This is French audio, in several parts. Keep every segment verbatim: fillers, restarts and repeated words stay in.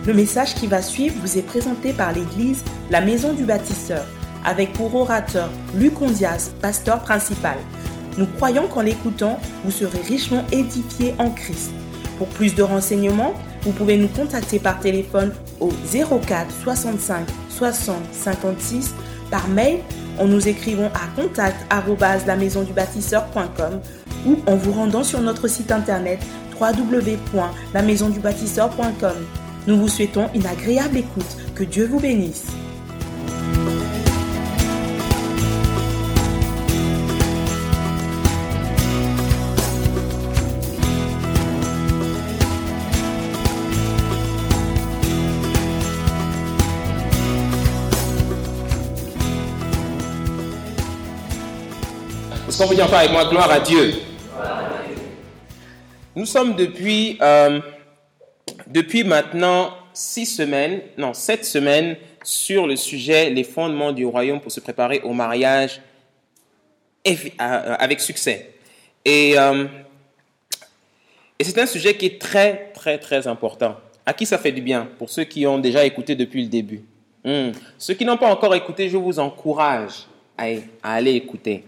Le message qui va suivre vous est présenté par l'église La Maison du Bâtisseur, avec pour orateur Luc Ondias, pasteur principal. Nous croyons qu'en l'écoutant, vous serez richement édifiés en Christ. Pour plus de renseignements, vous pouvez nous contacter par téléphone au zéro quatre soixante-cinq soixante cinquante-six, par mail en nous écrivant à contact arobase la maison du bâtisseur point com ou en vous rendant sur notre site internet w w w point la maison du bâtisseur point com. Nous vous souhaitons une agréable écoute. Que Dieu vous bénisse. Est-ce qu'on peut dire encore avec moi, gloire à Dieu? Nous sommes depuis, euh, depuis maintenant six semaines, non, sept semaines sur le sujet les fondements du royaume pour se préparer au mariage avec succès. Et, euh, et c'est un sujet qui est très, très, très important. À qui ça fait du bien? Pour ceux qui ont déjà écouté depuis le début. Hum. Ceux qui n'ont pas encore écouté, je vous encourage à, à aller écouter.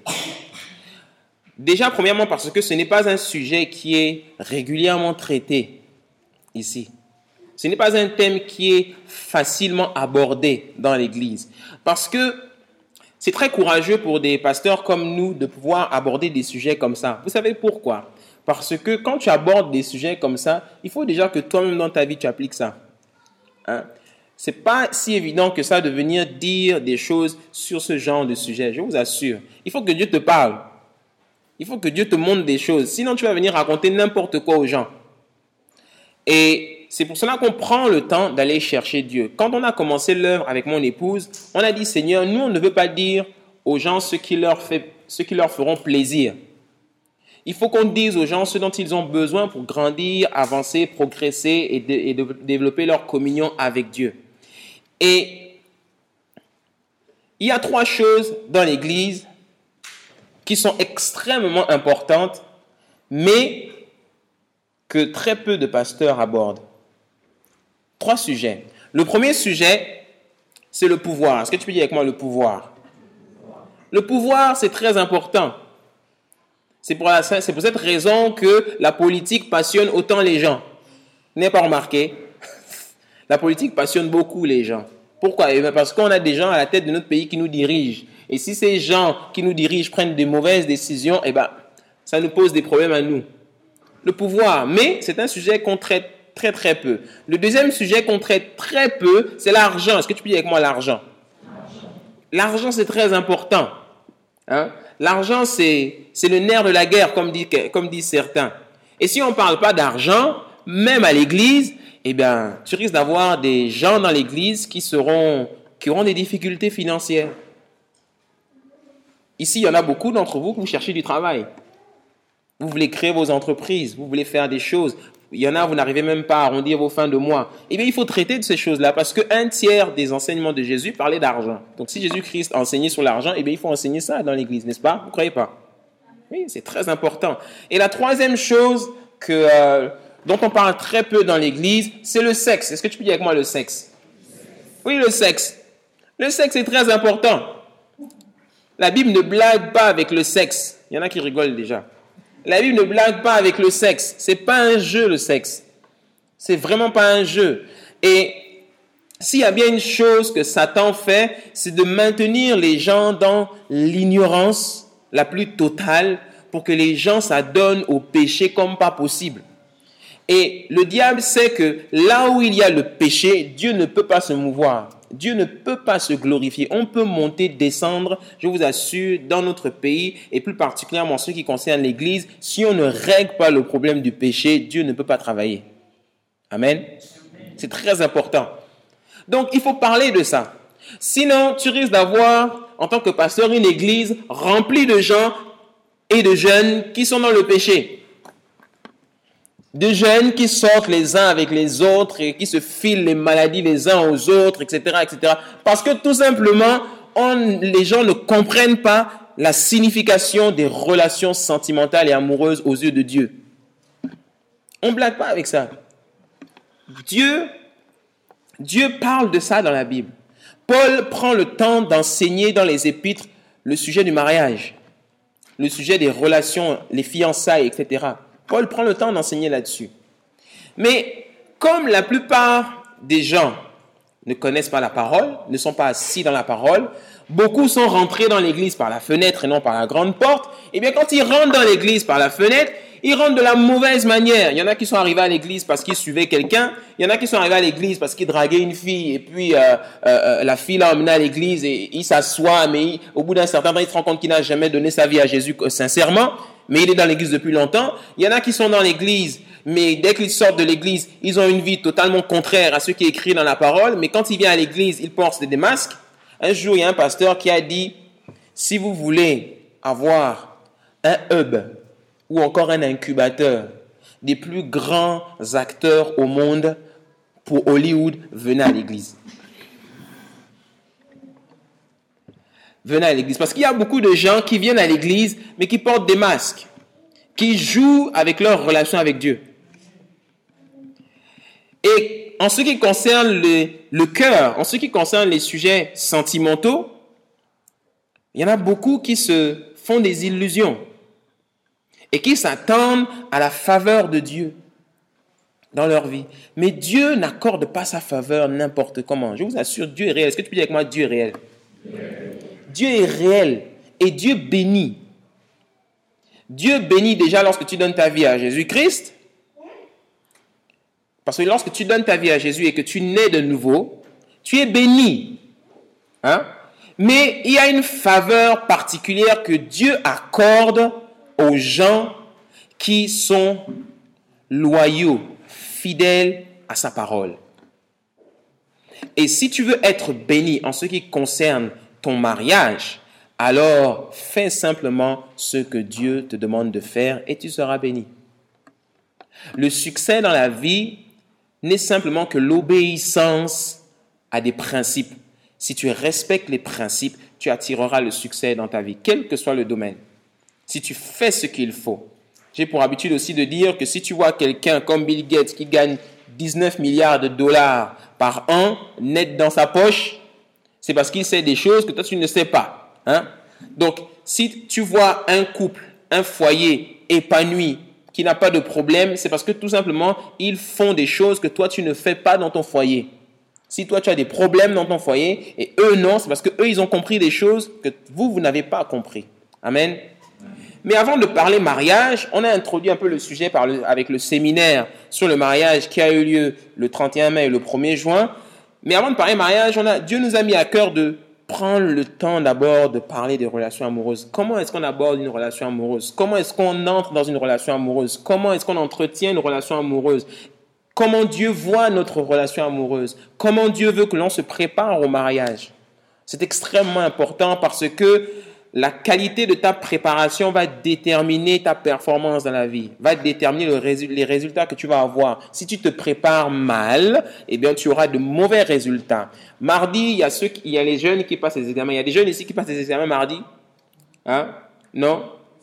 Déjà, premièrement, parce que ce n'est pas un sujet qui est régulièrement traité ici. Ce n'est pas un thème qui est facilement abordé dans l'Église. Parce que c'est très courageux pour des pasteurs comme nous de pouvoir aborder des sujets comme ça. Vous savez pourquoi? Parce que quand tu abordes des sujets comme ça, il faut déjà que toi-même dans ta vie, tu appliques ça. Hein? Ce n'est pas si évident que ça de venir dire des choses sur ce genre de sujet, je vous assure. Il faut que Dieu te parle. Il faut que Dieu te montre des choses. Sinon, tu vas venir raconter n'importe quoi aux gens. Et c'est pour cela qu'on prend le temps d'aller chercher Dieu. Quand on a commencé l'œuvre avec mon épouse, on a dit, Seigneur, nous, on ne veut pas dire aux gens ce qui leur fait, ce qui leur feront plaisir. Il faut qu'on dise aux gens ce dont ils ont besoin pour grandir, avancer, progresser et, de, et de développer leur communion avec Dieu. Et il y a trois choses dans l'Église qui sont extrêmement importantes, mais que très peu de pasteurs abordent. Trois sujets. Le premier sujet, c'est le pouvoir. Est-ce que tu peux dire avec moi le pouvoir? Le pouvoir, c'est très important. C'est pour, la, c'est pour cette raison que la politique passionne autant les gens. Vous n'avez pas remarqué? La politique passionne beaucoup les gens. Pourquoi? Parce qu'on a des gens à la tête de notre pays qui nous dirigent. Et si ces gens qui nous dirigent prennent de mauvaises décisions, eh ben, ça nous pose des problèmes à nous. Le pouvoir, mais c'est un sujet qu'on traite très très peu. Le deuxième sujet qu'on traite très peu, c'est l'argent. Est-ce que tu peux dire avec moi l'argent? L'argent, c'est très important. Hein? L'argent, c'est, c'est le nerf de la guerre, comme, dit, comme disent certains. Et si on ne parle pas d'argent, même à l'église, eh bien, tu risques d'avoir des gens dans l'église qui seront, qui auront des difficultés financières. Ici, il y en a beaucoup d'entre vous qui vous cherchez du travail. Vous voulez créer vos entreprises, vous voulez faire des choses. Il y en a, vous n'arrivez même pas à arrondir vos fins de mois. Eh bien, il faut traiter de ces choses-là parce qu'un tiers des enseignements de Jésus parlaient d'argent. Donc, si Jésus-Christ enseignait sur l'argent, eh bien, il faut enseigner ça dans l'Église, n'est-ce pas? Vous ne croyez pas? Oui, c'est très important. Et la troisième chose que, euh, dont on parle très peu dans l'Église, c'est le sexe. Est-ce que tu peux dire avec moi le sexe? Oui, le sexe. Le sexe est très important. La Bible ne blague pas avec le sexe. Il y en a qui rigolent déjà. La Bible ne blague pas avec le sexe. C'est pas un jeu, le sexe. C'est vraiment pas un jeu. Et s'il y a bien une chose que Satan fait, c'est de maintenir les gens dans l'ignorance la plus totale pour que les gens s'adonnent au péché comme pas possible. Et le diable sait que là où il y a le péché, Dieu ne peut pas se mouvoir. Dieu ne peut pas se glorifier. On peut monter, descendre, je vous assure, dans notre pays, et plus particulièrement en ce qui concerne l'Église, si on ne règle pas le problème du péché, Dieu ne peut pas travailler. Amen. C'est très important. Donc, il faut parler de ça. Sinon, tu risques d'avoir, en tant que pasteur, une Église remplie de gens et de jeunes qui sont dans le péché. De jeunes qui sortent les uns avec les autres et qui se filent les maladies les uns aux autres, et cetera, et cetera. Parce que tout simplement, on, les gens ne comprennent pas la signification des relations sentimentales et amoureuses aux yeux de Dieu. On ne blague pas avec ça. Dieu Dieu parle de ça dans la Bible. Paul prend le temps d'enseigner dans les épîtres le sujet du mariage, le sujet des relations, les fiançailles, et cetera. Paul prend le temps d'enseigner là-dessus. Mais comme la plupart des gens ne connaissent pas la parole, ne sont pas assis dans la parole, beaucoup sont rentrés dans l'église par la fenêtre et non par la grande porte. Et bien quand ils rentrent dans l'église par la fenêtre, ils rentrent de la mauvaise manière. Il y en a qui sont arrivés à l'église parce qu'ils suivaient quelqu'un. Il y en a qui sont arrivés à l'église parce qu'ils draguaient une fille. Et puis, euh, euh, la fille l'a emmené à l'église et il s'assoit. Mais il, au bout d'un certain temps, il se rend compte qu'il n'a jamais donné sa vie à Jésus sincèrement. Mais il est dans l'église depuis longtemps. Il y en a qui sont dans l'église. Mais dès qu'ils sortent de l'église, ils ont une vie totalement contraire à ce qui est écrit dans la parole. Mais quand ils viennent à l'église, ils portent des masques. Un jour, il y a un pasteur qui a dit, si vous voulez avoir un hub ou encore un incubateur des plus grands acteurs au monde pour Hollywood, venez à l'église. Venez à l'église. Parce qu'il y a beaucoup de gens qui viennent à l'église, mais qui portent des masques, qui jouent avec leur relation avec Dieu. Et en ce qui concerne le, le cœur, en ce qui concerne les sujets sentimentaux, il y en a beaucoup qui se font des illusions et qui s'attendent à la faveur de Dieu dans leur vie. Mais Dieu n'accorde pas sa faveur n'importe comment. Je vous assure, Dieu est réel. Est-ce que tu peux dire avec moi, Dieu est réel? Oui. Dieu est réel et Dieu bénit. Dieu bénit déjà lorsque tu donnes ta vie à Jésus-Christ. Parce que lorsque tu donnes ta vie à Jésus et que tu nais de nouveau, tu es béni. Hein? Mais il y a une faveur particulière que Dieu accorde aux gens qui sont loyaux, fidèles à sa parole. Et si tu veux être béni en ce qui concerne ton mariage, alors fais simplement ce que Dieu te demande de faire et tu seras béni. Le succès dans la vie n'est simplement que l'obéissance à des principes. Si tu respectes les principes, tu attireras le succès dans ta vie, quel que soit le domaine. Si tu fais ce qu'il faut. J'ai pour habitude aussi de dire que si tu vois quelqu'un comme Bill Gates qui gagne dix-neuf milliards de dollars par an, net dans sa poche, c'est parce qu'il sait des choses que toi tu ne sais pas. Hein? Donc, si tu vois un couple, un foyer épanoui, qui n'a pas de problème, c'est parce que tout simplement, ils font des choses que toi tu ne fais pas dans ton foyer. Si toi tu as des problèmes dans ton foyer et eux non, c'est parce que eux ils ont compris des choses que vous, vous n'avez pas compris. Amen. Mais avant de parler mariage, on a introduit un peu le sujet par le, avec le séminaire sur le mariage qui a eu lieu le trente et un mai et le premier juin. Mais avant de parler mariage, on a, Dieu nous a mis à cœur de prendre le temps d'abord de parler des relations amoureuses. Comment est-ce qu'on aborde une relation amoureuse? Comment est-ce qu'on entre dans une relation amoureuse? Comment est-ce qu'on entretient une relation amoureuse? Comment Dieu voit notre relation amoureuse? Comment Dieu veut que l'on se prépare au mariage? C'est extrêmement important parce que la qualité de ta préparation va déterminer ta performance dans la vie, va déterminer le résu- les résultats que tu vas avoir. Si tu te prépares mal, eh bien, tu auras de mauvais résultats. Mardi, il y a ceux qui, il y a les jeunes qui passent les examens. Il y a des jeunes ici qui passent les examens mardi? Hein? Non?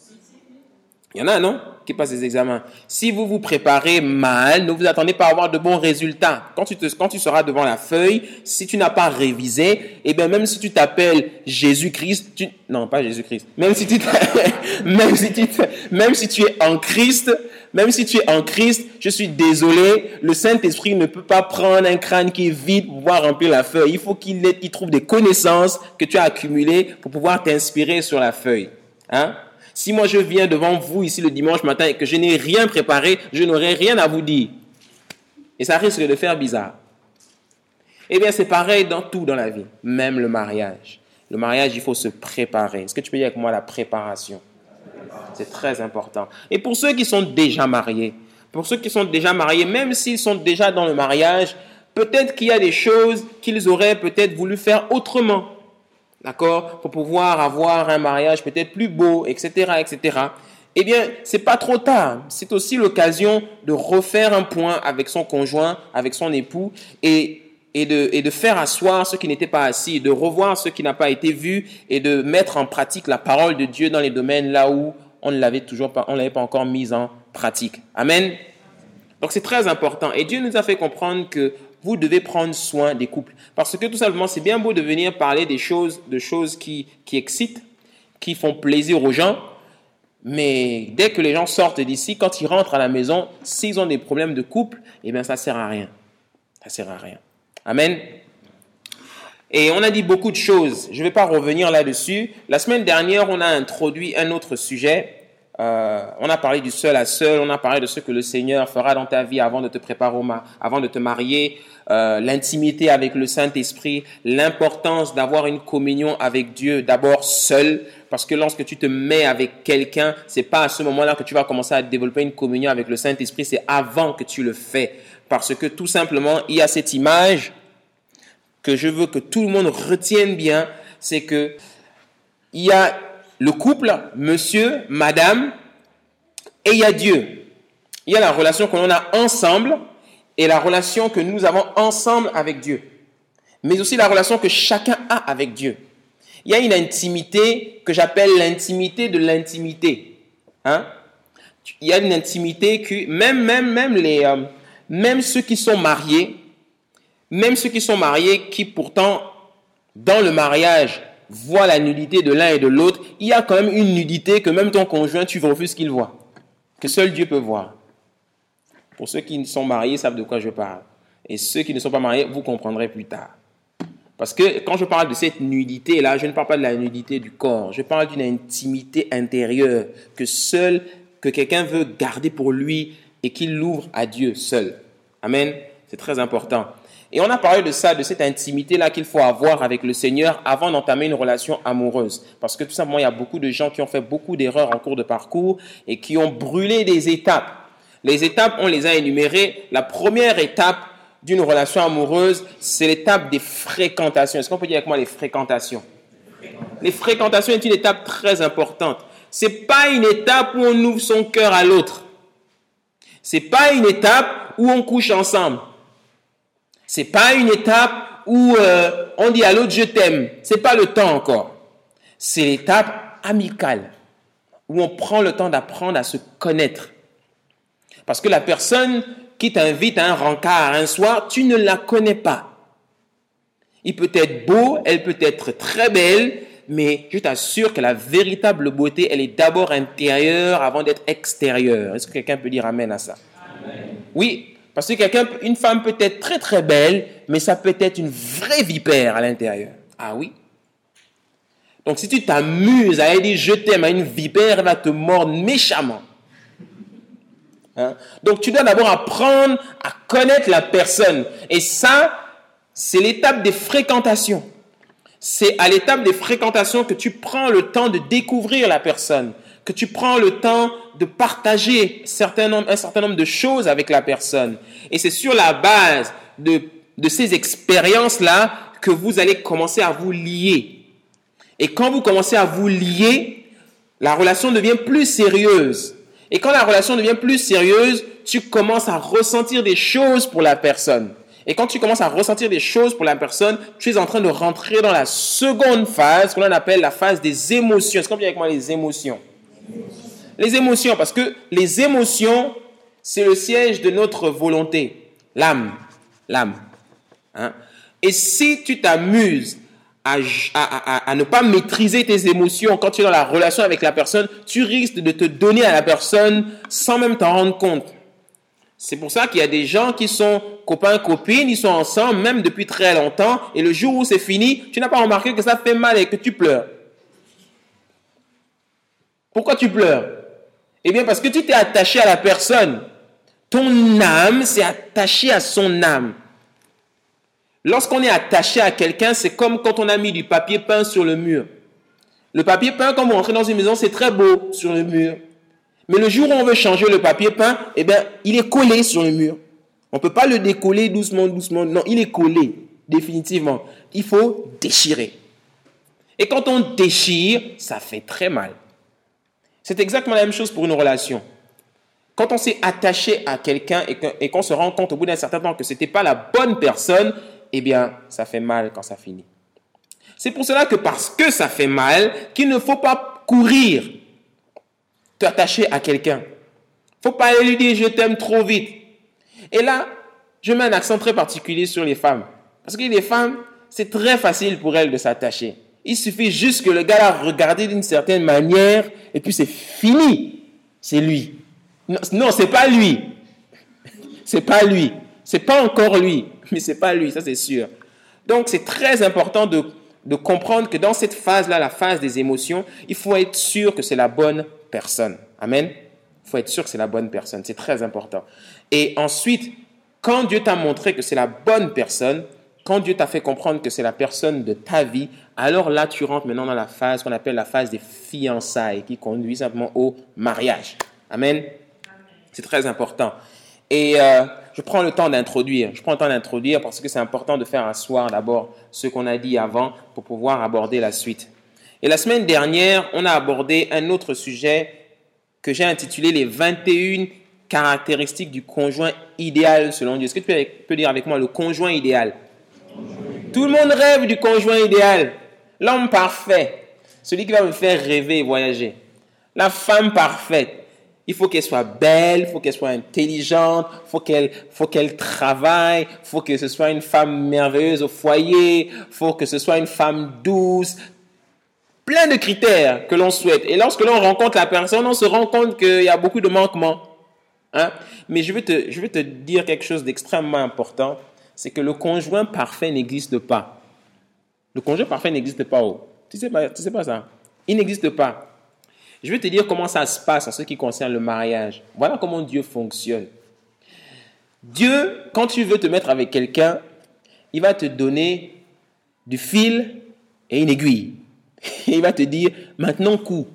Il y en a, non? Qui passent les examens. Si vous vous préparez mal, ne vous attendez pas à avoir de bons résultats. Quand tu, te, quand tu seras devant la feuille, si tu n'as pas révisé, eh bien, même si tu t'appelles Jésus-Christ, tu, non, pas Jésus-Christ, même si tu, même si tu, même si tu es en Christ, même si tu es en Christ, je suis désolé, le Saint-Esprit ne peut pas prendre un crâne qui est vide pour pouvoir remplir la feuille. Il faut qu'il, il trouve des connaissances que tu as accumulées pour pouvoir t'inspirer sur la feuille. Hein? Si moi je viens devant vous ici le dimanche matin et que je n'ai rien préparé, je n'aurai rien à vous dire. Et ça risque de faire bizarre. Eh bien, c'est pareil dans tout dans la vie, même le mariage. Le mariage, il faut se préparer. Est-ce que tu peux dire avec moi la préparation? C'est très important. Et pour ceux qui sont déjà mariés, pour ceux qui sont déjà mariés, même s'ils sont déjà dans le mariage, peut-être qu'il y a des choses qu'ils auraient peut-être voulu faire autrement. D'accord? Pour pouvoir avoir un mariage peut-être plus beau, et cetera, et cetera. Eh bien, c'est pas trop tard. C'est aussi l'occasion de refaire un point avec son conjoint, avec son époux, et, et, de, et de faire asseoir ce qui n'était pas assis, de revoir ce qui n'a pas été vu, et de mettre en pratique la parole de Dieu dans les domaines là où on ne l'avait toujours pas, on l'avait pas encore mise en pratique. Amen. Donc c'est très important. Et Dieu nous a fait comprendre que vous devez prendre soin des couples. Parce que tout simplement, c'est bien beau de venir parler des choses, de choses qui, qui excitent, qui font plaisir aux gens, mais dès que les gens sortent d'ici, quand ils rentrent à la maison, s'ils ont des problèmes de couple, eh bien ça ne sert à rien. Ça ne sert à rien. Amen. Et on a dit beaucoup de choses. Je ne vais pas revenir là-dessus. La semaine dernière, on a introduit un autre sujet. Euh, on a parlé du seul à seul. On a parlé de ce que le Seigneur fera dans ta vie avant de te préparer, au ma- avant de te marier. Euh, l'intimité avec le Saint-Esprit. L'importance d'avoir une communion avec Dieu d'abord seul. Parce que lorsque tu te mets avec quelqu'un, c'est pas à ce moment-là que tu vas commencer à développer une communion avec le Saint-Esprit. C'est avant que tu le fais. Parce que tout simplement, il y a cette image que je veux que tout le monde retienne bien, c'est que il y a le couple, monsieur, madame, et il y a Dieu. Il y a la relation que l'on a ensemble et la relation que nous avons ensemble avec Dieu. Mais aussi la relation que chacun a avec Dieu. Il y a une intimité que j'appelle l'intimité de l'intimité. Hein? Il y a une intimité que même, même, même, les, euh, même ceux qui sont mariés, Même ceux qui sont mariés, qui pourtant, dans le mariage, voient la nudité de l'un et de l'autre, il y a quand même une nudité que même ton conjoint, tu refuses qu'il voit. Que seul Dieu peut voir. Pour ceux qui sont mariés, savent de quoi je parle. Et ceux qui ne sont pas mariés, vous comprendrez plus tard. Parce que quand je parle de cette nudité-là, je ne parle pas de la nudité du corps. Je parle d'une intimité intérieure que seul, que quelqu'un veut garder pour lui et qu'il l'ouvre à Dieu seul. Amen. C'est très important. Et on a parlé de ça, de cette intimité-là qu'il faut avoir avec le Seigneur avant d'entamer une relation amoureuse. Parce que tout simplement, il y a beaucoup de gens qui ont fait beaucoup d'erreurs en cours de parcours et qui ont brûlé des étapes. Les étapes, on les a énumérées. La première étape d'une relation amoureuse, c'est l'étape des fréquentations. Est-ce qu'on peut dire avec moi les fréquentations? Les fréquentations est une étape très importante. Ce n'est pas une étape où on ouvre son cœur à l'autre. Ce n'est pas une étape où on couche ensemble. Ce n'est pas une étape où euh, on dit à l'autre « je t'aime ». Ce n'est pas le temps encore. C'est l'étape amicale, où on prend le temps d'apprendre à se connaître. Parce que la personne qui t'invite à un rencard un soir, tu ne la connais pas. Il peut être beau, elle peut être très belle, mais je t'assure que la véritable beauté, elle est d'abord intérieure avant d'être extérieure. Est-ce que quelqu'un peut dire amen à ça? Amen. Oui. Parce que quelqu'un, une femme peut être très très belle, mais ça peut être une vraie vipère à l'intérieur. Ah oui? Donc si tu t'amuses à dire je t'aime à une vipère, elle va te mordre méchamment. Hein? Donc tu dois d'abord apprendre à connaître la personne. Et ça, c'est l'étape des fréquentations. C'est à l'étape des fréquentations que tu prends le temps de découvrir la personne. Que tu prends le temps de partager certain nombre, un certain nombre de choses avec la personne. Et c'est sur la base de, de ces expériences-là que vous allez commencer à vous lier. Et quand vous commencez à vous lier, la relation devient plus sérieuse. Et quand la relation devient plus sérieuse, tu commences à ressentir des choses pour la personne. Et quand tu commences à ressentir des choses pour la personne, tu es en train de rentrer dans la seconde phase, qu'on appelle la phase des émotions. Est-ce qu'on vient avec moi les émotions? Les émotions, parce que les émotions, c'est le siège de notre volonté, l'âme, l'âme. Hein? Et si tu t'amuses à, à, à, à ne pas maîtriser tes émotions quand tu es dans la relation avec la personne, tu risques de te donner à la personne sans même t'en rendre compte. C'est pour ça qu'il y a des gens qui sont copains, copines, ils sont ensemble même depuis très longtemps, et le jour où c'est fini, tu n'as pas remarqué que ça fait mal et que tu pleures. Pourquoi tu pleures? Eh bien, parce que tu t'es attaché à la personne. Ton âme s'est attachée à son âme. Lorsqu'on est attaché à quelqu'un, c'est comme quand on a mis du papier peint sur le mur. Le papier peint, quand vous rentrez dans une maison, c'est très beau sur le mur. Mais le jour où on veut changer le papier peint, eh bien, il est collé sur le mur. On ne peut pas le décoller doucement, doucement. Non, il est collé, définitivement. Il faut déchirer. Et quand on déchire, ça fait très mal. C'est exactement la même chose pour une relation. Quand on s'est attaché à quelqu'un et qu'on se rend compte au bout d'un certain temps que ce n'était pas la bonne personne, eh bien, ça fait mal quand ça finit. C'est pour cela que parce que ça fait mal, qu'il ne faut pas courir t'attacher à quelqu'un. Il ne faut pas aller lui dire « je t'aime » trop vite. Et là, je mets un accent très particulier sur les femmes. Parce que les femmes, c'est très facile pour elles de s'attacher. Il suffit juste que le gars l'a regardé d'une certaine manière et puis c'est fini. C'est lui. Non, non, c'est pas lui. C'est pas lui. C'est pas encore lui, mais c'est pas lui, ça c'est sûr. Donc c'est très important de, de comprendre que dans cette phase-là, la phase des émotions, il faut être sûr que c'est la bonne personne. Amen. Il faut être sûr que c'est la bonne personne. C'est très important. Et ensuite, quand Dieu t'a montré que c'est la bonne personne, quand Dieu t'a fait comprendre que c'est la personne de ta vie, alors là, tu rentres maintenant dans la phase qu'on appelle la phase des fiançailles, qui conduit simplement au mariage. Amen. Amen. C'est très important. Et euh, je prends le temps d'introduire. Je prends le temps d'introduire parce que c'est important de faire asseoir d'abord ce qu'on a dit avant pour pouvoir aborder la suite. Et la semaine dernière, on a abordé un autre sujet que j'ai intitulé les vingt et une caractéristiques du conjoint idéal selon Dieu. Est-ce que tu peux, peux dire avec moi le conjoint idéal? Tout le monde rêve du conjoint idéal. L'homme parfait. Celui qui va me faire rêver et voyager. La femme parfaite. Il faut qu'elle soit belle, il faut qu'elle soit intelligente, il faut qu'elle, faut qu'elle travaille, il faut que ce soit une femme merveilleuse au foyer, il faut que ce soit une femme douce. Plein de critères que l'on souhaite. Et lorsque l'on rencontre la personne, on se rend compte qu'il y a beaucoup de manquements. Hein? Mais je vais te, je vais te dire quelque chose d'extrêmement important. C'est que le conjoint parfait n'existe pas. Le conjoint parfait n'existe pas. Oh. Tu sais pas, tu sais pas ça? Il n'existe pas. Je vais te dire comment ça se passe en ce qui concerne le mariage. Voilà comment Dieu fonctionne. Dieu, quand tu veux te mettre avec quelqu'un, il va te donner du fil et une aiguille. Et il va te dire, maintenant couds.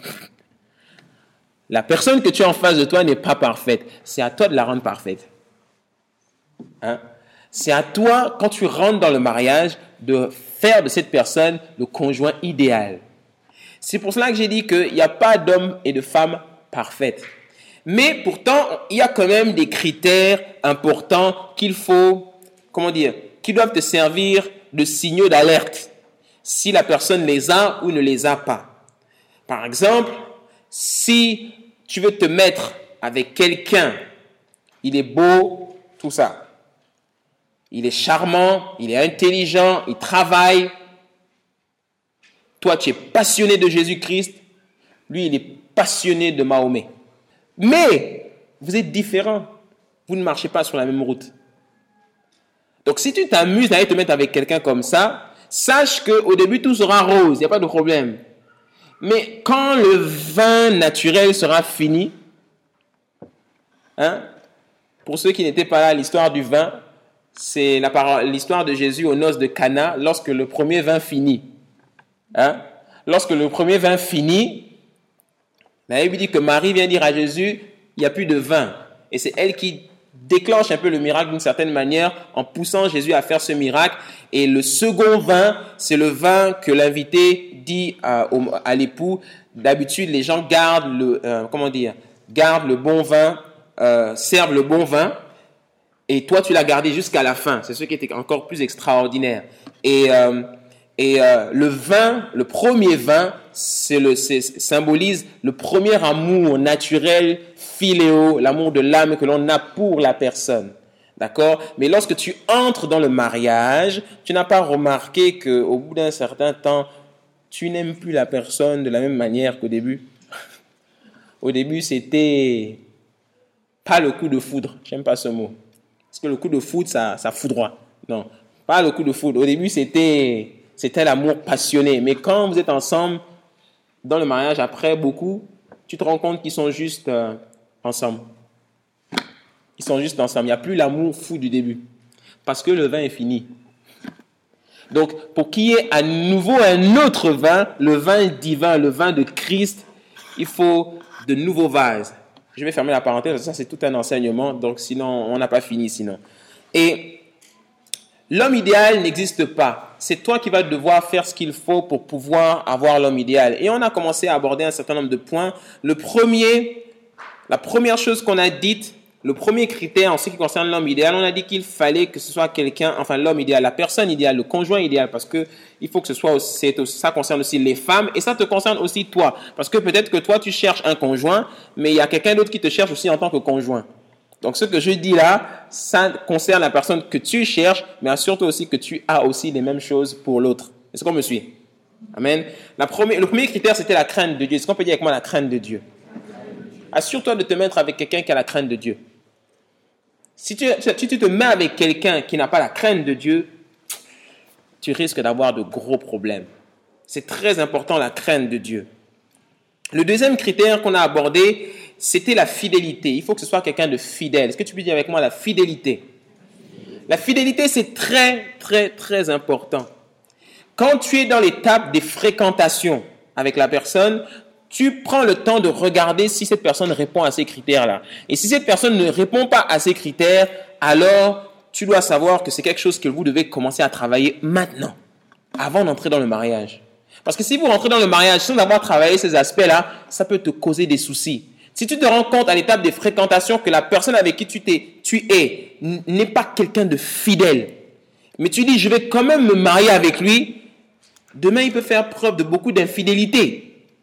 La personne que tu as en face de toi n'est pas parfaite. C'est à toi de la rendre parfaite. Hein? C'est à toi, quand tu rentres dans le mariage, de faire de cette personne le conjoint idéal. C'est pour cela que j'ai dit qu'il n'y a pas d'homme et de femme parfaits. Mais pourtant, il y a quand même des critères importants qu'il faut, comment dire, qui doivent te servir de signaux d'alerte. Si la personne les a ou ne les a pas. Par exemple, si tu veux te mettre avec quelqu'un, il est beau, tout ça. Il est charmant, il est intelligent, il travaille. Toi, tu es passionné de Jésus-Christ. Lui, il est passionné de Mahomet. Mais, vous êtes différents. Vous ne marchez pas sur la même route. Donc, si tu t'amuses à aller te mettre avec quelqu'un comme ça, sache qu'au début, tout sera rose. Il n'y a pas de problème. Mais quand le vin naturel sera fini, hein, pour ceux qui n'étaient pas là, l'histoire du vin, c'est la parole, l'histoire de Jésus aux noces de Cana, lorsque le premier vin finit. Hein? Lorsque le premier vin finit, la Bible dit que Marie vient dire à Jésus, il n'y a plus de vin. Et c'est elle qui déclenche un peu le miracle d'une certaine manière en poussant Jésus à faire ce miracle. Et le second vin, c'est le vin que l'invité dit à, à l'époux. D'habitude, les gens gardent le, euh, comment dire, gardent le bon vin, euh, servent le bon vin. Et toi, tu l'as gardé jusqu'à la fin. C'est ce qui était encore plus extraordinaire. Et, euh, et euh, le vin, le premier vin, c'est le, c'est, symbolise le premier amour naturel, philéo, l'amour de l'âme que l'on a pour la personne. D'accord? Mais lorsque tu entres dans le mariage, tu n'as pas remarqué qu'au bout d'un certain temps, tu n'aimes plus la personne de la même manière qu'au début. Au début, c'était pas le coup de foudre. J'aime pas ce mot. Parce que le coup de foudre, ça, ça foudroie. Non, pas le coup de foudre. Au début, c'était, c'était l'amour passionné. Mais quand vous êtes ensemble, dans le mariage, après beaucoup, tu te rends compte qu'ils sont juste euh, ensemble. Ils sont juste ensemble. Il n'y a plus l'amour fou du début. Parce que le vin est fini. Donc, pour qu'il y ait à nouveau un autre vin, le vin divin, le vin de Christ, il faut de nouveaux vases. Je vais fermer la parenthèse, ça c'est tout un enseignement, donc sinon on n'a pas fini sinon. Et l'homme idéal n'existe pas. C'est toi qui vas devoir faire ce qu'il faut pour pouvoir avoir l'homme idéal. Et on a commencé à aborder un certain nombre de points. Le premier, la première chose qu'on a dite, le premier critère en ce qui concerne l'homme idéal, on a dit qu'il fallait que ce soit quelqu'un, enfin l'homme idéal, la personne idéale, le conjoint idéal, parce que il faut que ce soit aussi, ça concerne aussi les femmes et ça te concerne aussi toi. Parce que peut-être que toi tu cherches un conjoint, mais il y a quelqu'un d'autre qui te cherche aussi en tant que conjoint. Donc, ce que je dis là, ça concerne la personne que tu cherches, mais surtout aussi que tu as aussi les mêmes choses pour l'autre. Est-ce qu'on me suit? Amen. La première, le premier critère, c'était la crainte de Dieu. Est-ce qu'on peut dire avec moi la crainte de Dieu? Assure-toi de te mettre avec quelqu'un qui a la crainte de Dieu. Si tu, si tu te mets avec quelqu'un qui n'a pas la crainte de Dieu, tu risques d'avoir de gros problèmes. C'est très important, la crainte de Dieu. Le deuxième critère qu'on a abordé, c'était la fidélité. Il faut que ce soit quelqu'un de fidèle. Est-ce que tu peux dire avec moi la fidélité? La fidélité, c'est très, très, très important. Quand tu es dans l'étape des fréquentations avec la personne, tu prends le temps de regarder si cette personne répond à ces critères-là. Et si cette personne ne répond pas à ces critères, alors tu dois savoir que c'est quelque chose que vous devez commencer à travailler maintenant, avant d'entrer dans le mariage. Parce que si vous rentrez dans le mariage sans avoir travaillé ces aspects-là, ça peut te causer des soucis. Si tu te rends compte à l'étape des fréquentations que la personne avec qui tu, t'es, tu es n'est pas quelqu'un de fidèle, mais tu dis je vais quand même me marier avec lui, demain il peut faire preuve de beaucoup d'infidélité.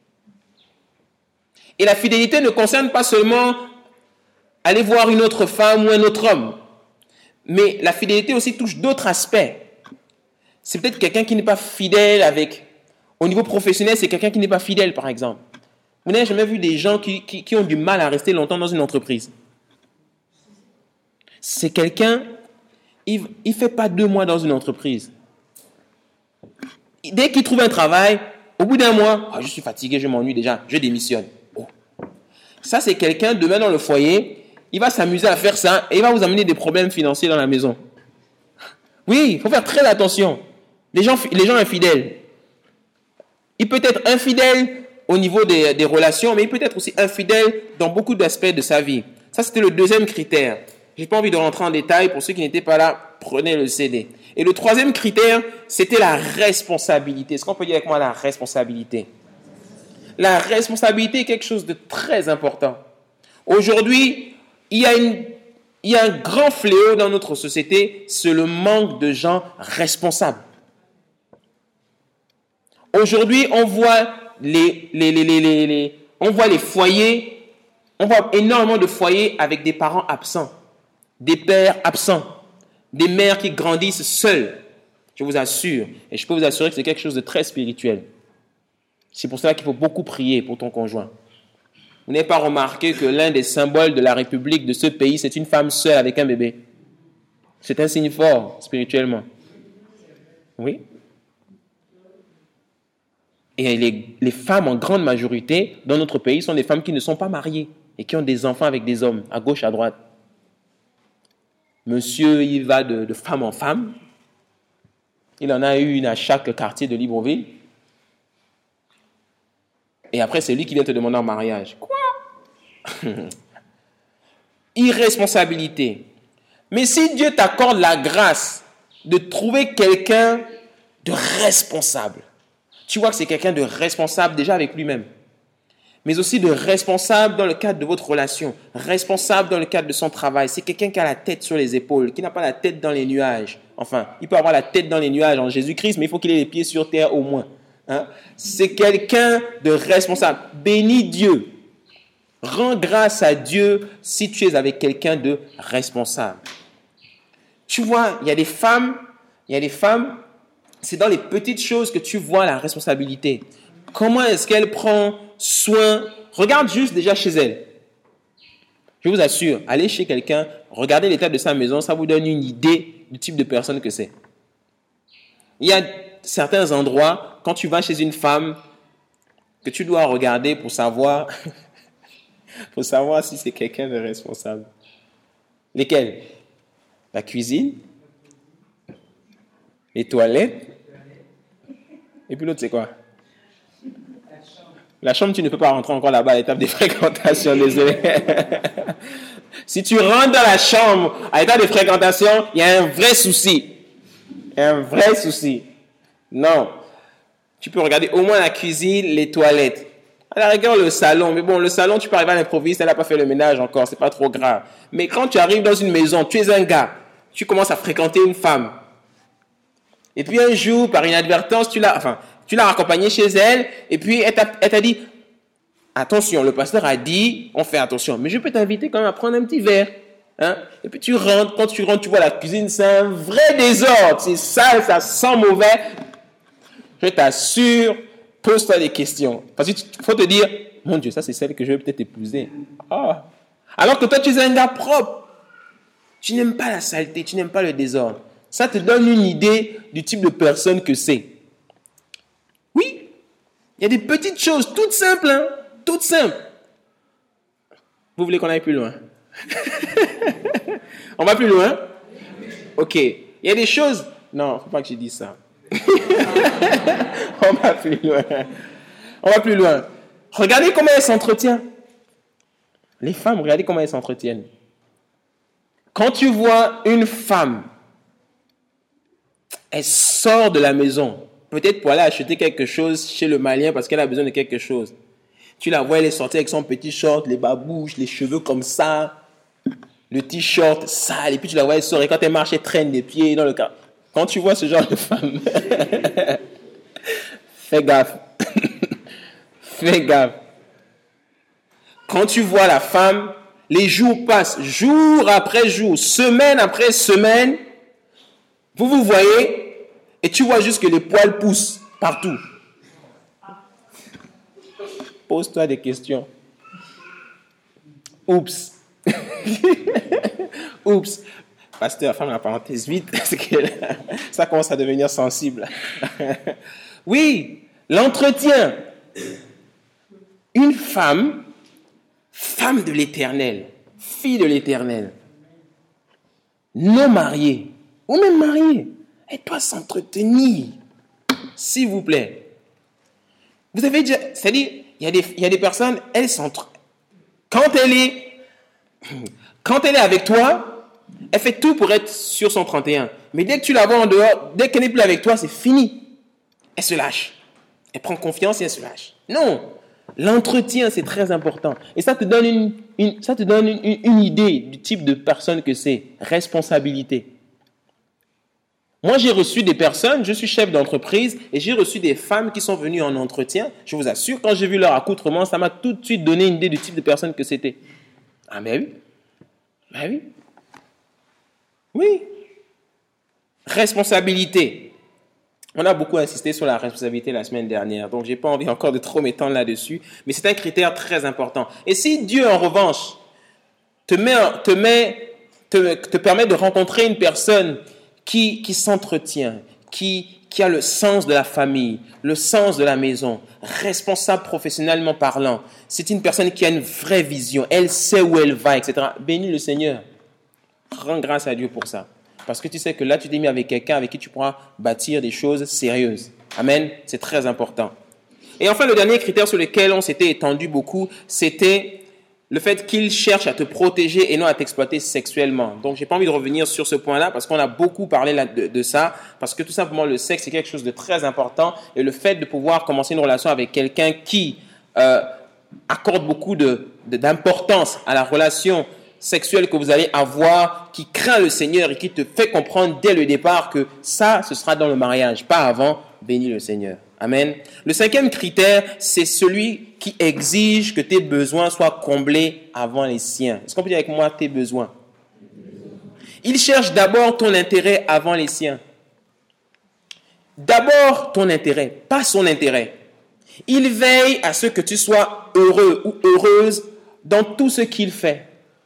Et la fidélité ne concerne pas seulement aller voir une autre femme ou un autre homme, mais la fidélité aussi touche d'autres aspects. C'est peut-être quelqu'un qui n'est pas fidèle avec... Au niveau professionnel, c'est quelqu'un qui n'est pas fidèle, par exemple. Vous n'avez jamais vu des gens qui, qui, qui ont du mal à rester longtemps dans une entreprise. C'est quelqu'un, il ne fait pas deux mois dans une entreprise. Dès qu'il trouve un travail, au bout d'un mois, oh, je suis fatigué, je m'ennuie déjà, je démissionne. Oh. Ça, c'est quelqu'un, demain dans le foyer, il va s'amuser à faire ça et il va vous amener des problèmes financiers dans la maison. Oui, il faut faire très attention. Les gens, les gens infidèles. Il peut être infidèle au niveau des, des relations, mais il peut être aussi infidèle dans beaucoup d'aspects de sa vie. Ça, c'était le deuxième critère. Je n'ai pas envie de rentrer en détail. Pour ceux qui n'étaient pas là, prenez le C D. Et le troisième critère, c'était la responsabilité. Est-ce qu'on peut dire avec moi la responsabilité? La responsabilité est quelque chose de très important. Aujourd'hui, il y a, une, il y a un grand fléau dans notre société, c'est le manque de gens responsables. Aujourd'hui, on voit les, les, les, les, les, les, on voit les foyers, on voit énormément de foyers avec des parents absents, des pères absents, des mères qui grandissent seules. Je vous assure, et je peux vous assurer que c'est quelque chose de très spirituel. C'est pour cela qu'il faut beaucoup prier pour ton conjoint. Vous n'avez pas remarqué que l'un des symboles de la République de ce pays, c'est une femme seule avec un bébé? C'est un signe fort spirituellement. Oui. Et les, les femmes, en grande majorité, dans notre pays, sont des femmes qui ne sont pas mariées et qui ont des enfants avec des hommes, à gauche, à droite. Monsieur, il va de, de femme en femme. Il en a eu une à chaque quartier de Libreville. Et après, c'est lui qui vient te demander en mariage. Quoi? Irresponsabilité. Mais si Dieu t'accorde la grâce de trouver quelqu'un de responsable, tu vois que c'est quelqu'un de responsable déjà avec lui-même, mais aussi de responsable dans le cadre de votre relation, responsable dans le cadre de son travail. C'est quelqu'un qui a la tête sur les épaules, qui n'a pas la tête dans les nuages. Enfin, il peut avoir la tête dans les nuages en Jésus-Christ, mais il faut qu'il ait les pieds sur terre au moins. Hein? C'est quelqu'un de responsable. Bénis Dieu. Rends grâce à Dieu si tu es avec quelqu'un de responsable. Tu vois, il y a des femmes, il y a des femmes, c'est dans les petites choses que tu vois la responsabilité. Comment est-ce qu'elle prend soin? Regarde juste déjà chez elle. Je vous assure, allez chez quelqu'un, regardez l'état de sa maison, ça vous donne une idée du type de personne que c'est. Il y a certains endroits, quand tu vas chez une femme, que tu dois regarder pour savoir, pour savoir si c'est quelqu'un de responsable. Lesquels? La cuisine, les toilettes, et puis l'autre c'est quoi? La chambre, tu ne peux pas rentrer encore là-bas à l'étape des fréquentations, désolé. Si tu rentres dans la chambre à l'état de fréquentation, il y a un vrai souci. Il y a un vrai souci. Non. Tu peux regarder au moins la cuisine, les toilettes. À la rigueur, le salon. Mais bon, le salon, tu peux arriver à l'improviste, elle n'a pas fait le ménage encore, c'est pas trop grave. Mais quand tu arrives dans une maison, tu es un gars, tu commences à fréquenter une femme. Et puis un jour, par inadvertance, tu l'as, enfin, tu l'as accompagnée chez elle, et puis elle t'a, elle t'a dit, attention, le pasteur a dit, on fait attention, mais je peux t'inviter quand même à prendre un petit verre. Hein? Et puis tu rentres, quand tu rentres, tu vois la cuisine, c'est un vrai désordre. C'est sale, ça sent mauvais. Je t'assure, pose-toi des questions. Parce qu'il faut te dire, mon Dieu, ça c'est celle que je vais peut-être épouser. Oh. Alors que toi, tu es un gars propre. Tu n'aimes pas la saleté, tu n'aimes pas le désordre. Ça te donne une idée du type de personne que c'est. Oui, il y a des petites choses, toutes simples, hein, toutes simples. Vous voulez qu'on aille plus loin? On va plus loin? Ok. Il y a des choses... Non, il ne faut pas que je dise ça. On va plus loin. On va plus loin. Regardez comment elles s'entretiennent. Les femmes, regardez comment elles s'entretiennent. Quand tu vois une femme, elle sort de la maison, peut-être pour aller acheter quelque chose chez le Malien parce qu'elle a besoin de quelque chose. Tu la vois, elle est sortie avec son petit short, les babouches, les cheveux comme ça, le t-shirt sale, et puis tu la vois, elle sort, et quand elle marche, elle traîne les pieds dans le cas. Quand tu vois ce genre de femme, fais gaffe. Fais gaffe. Quand tu vois la femme, les jours passent, jour après jour, semaine après semaine, vous vous voyez, et tu vois juste que les poils poussent partout. Pose-toi des questions. Oups. Oups. Pasteur, ferme la parenthèse vite, parce que ça commence à devenir sensible. Oui, l'entretien. Une femme, femme de l'Éternel, fille de l'Éternel, non mariée, ou même mariée, elle doit s'entretenir, s'il vous plaît. Vous avez déjà, c'est-à-dire, il y a des, il y a des personnes, elles s'entre... Quand elle est, quand elle est avec toi, elle fait tout pour être sur son trente et un. Mais dès que tu la vois en dehors, dès qu'elle n'est plus avec toi, c'est fini. Elle se lâche. Elle prend confiance et elle se lâche. Non. L'entretien, c'est très important. Et ça te donne une, une, ça te donne une, une, une idée du type de personne que c'est. Responsabilité. Moi, j'ai reçu des personnes, je suis chef d'entreprise, et j'ai reçu des femmes qui sont venues en entretien. Je vous assure, quand j'ai vu leur accoutrement, ça m'a tout de suite donné une idée du type de personne que c'était. Ah, mais oui. Ben oui. Oui. Responsabilité. On a beaucoup insisté sur la responsabilité la semaine dernière, donc je n'ai pas envie encore de trop m'étendre là-dessus, mais c'est un critère très important. Et si Dieu, en revanche, te, met, te, met, te, te permet de rencontrer une personne qui, qui s'entretient, qui, qui a le sens de la famille, le sens de la maison, responsable professionnellement parlant, c'est une personne qui a une vraie vision, elle sait où elle va, et cetera. Bénis le Seigneur. Rends grâce à Dieu pour ça. Parce que tu sais que là, tu t'es mis avec quelqu'un avec qui tu pourras bâtir des choses sérieuses. Amen. C'est très important. Et enfin, le dernier critère sur lequel on s'était étendu beaucoup, c'était le fait qu'il cherche à te protéger et non à t'exploiter sexuellement. Donc, j'ai pas envie de revenir sur ce point-là parce qu'on a beaucoup parlé là de, de ça. Parce que tout simplement, le sexe, c'est quelque chose de très important. Et le fait de pouvoir commencer une relation avec quelqu'un qui euh, accorde beaucoup de, de, d'importance à la relation sexuelle que vous allez avoir, qui craint le Seigneur et qui te fait comprendre dès le départ que ça, ce sera dans le mariage, pas avant. Bénis le Seigneur. Amen. Le cinquième critère, c'est celui qui exige que tes besoins soient comblés avant les siens. Est-ce qu'on peut dire avec moi tes besoins? Il cherche d'abord ton intérêt avant les siens. D'abord ton intérêt, pas son intérêt. Il veille à ce que tu sois heureux ou heureuse dans tout ce qu'il fait.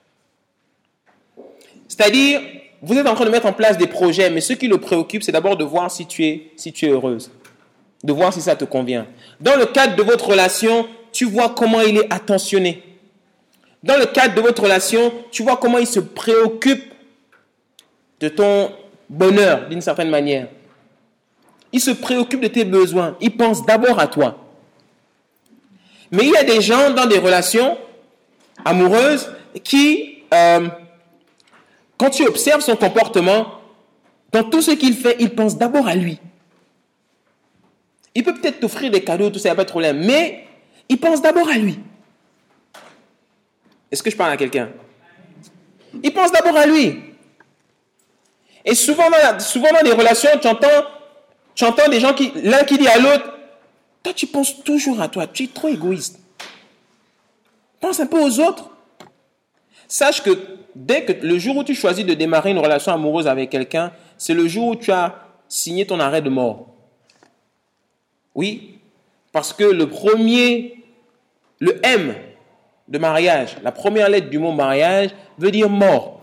C'est-à-dire, vous êtes en train de mettre en place des projets, mais ce qui le préoccupe, c'est d'abord de voir si tu es, si tu es heureuse. De voir si ça te convient. Dans le cadre de votre relation, tu vois comment il est attentionné. Dans le cadre de votre relation, tu vois comment il se préoccupe de ton bonheur, d'une certaine manière. Il se préoccupe de tes besoins. Il pense d'abord à toi. Mais il y a des gens dans des relations amoureuses qui... Euh, Quand tu observes son comportement, dans tout ce qu'il fait, il pense d'abord à lui. Il peut peut-être t'offrir des cadeaux, tout ça, il n'y a pas de problème, mais il pense d'abord à lui. Est-ce que je parle à quelqu'un? Il pense d'abord à lui. Et souvent dans, la, souvent dans des relations, tu entends, tu entends des gens qui, l'un qui dit à l'autre, toi tu penses toujours à toi, tu es trop égoïste. Pense un peu aux autres. Sache que dès que le jour où tu choisis de démarrer une relation amoureuse avec quelqu'un, c'est le jour où tu as signé ton arrêt de mort. Oui, parce que le premier, le M de mariage, la première lettre du mot mariage veut dire mort.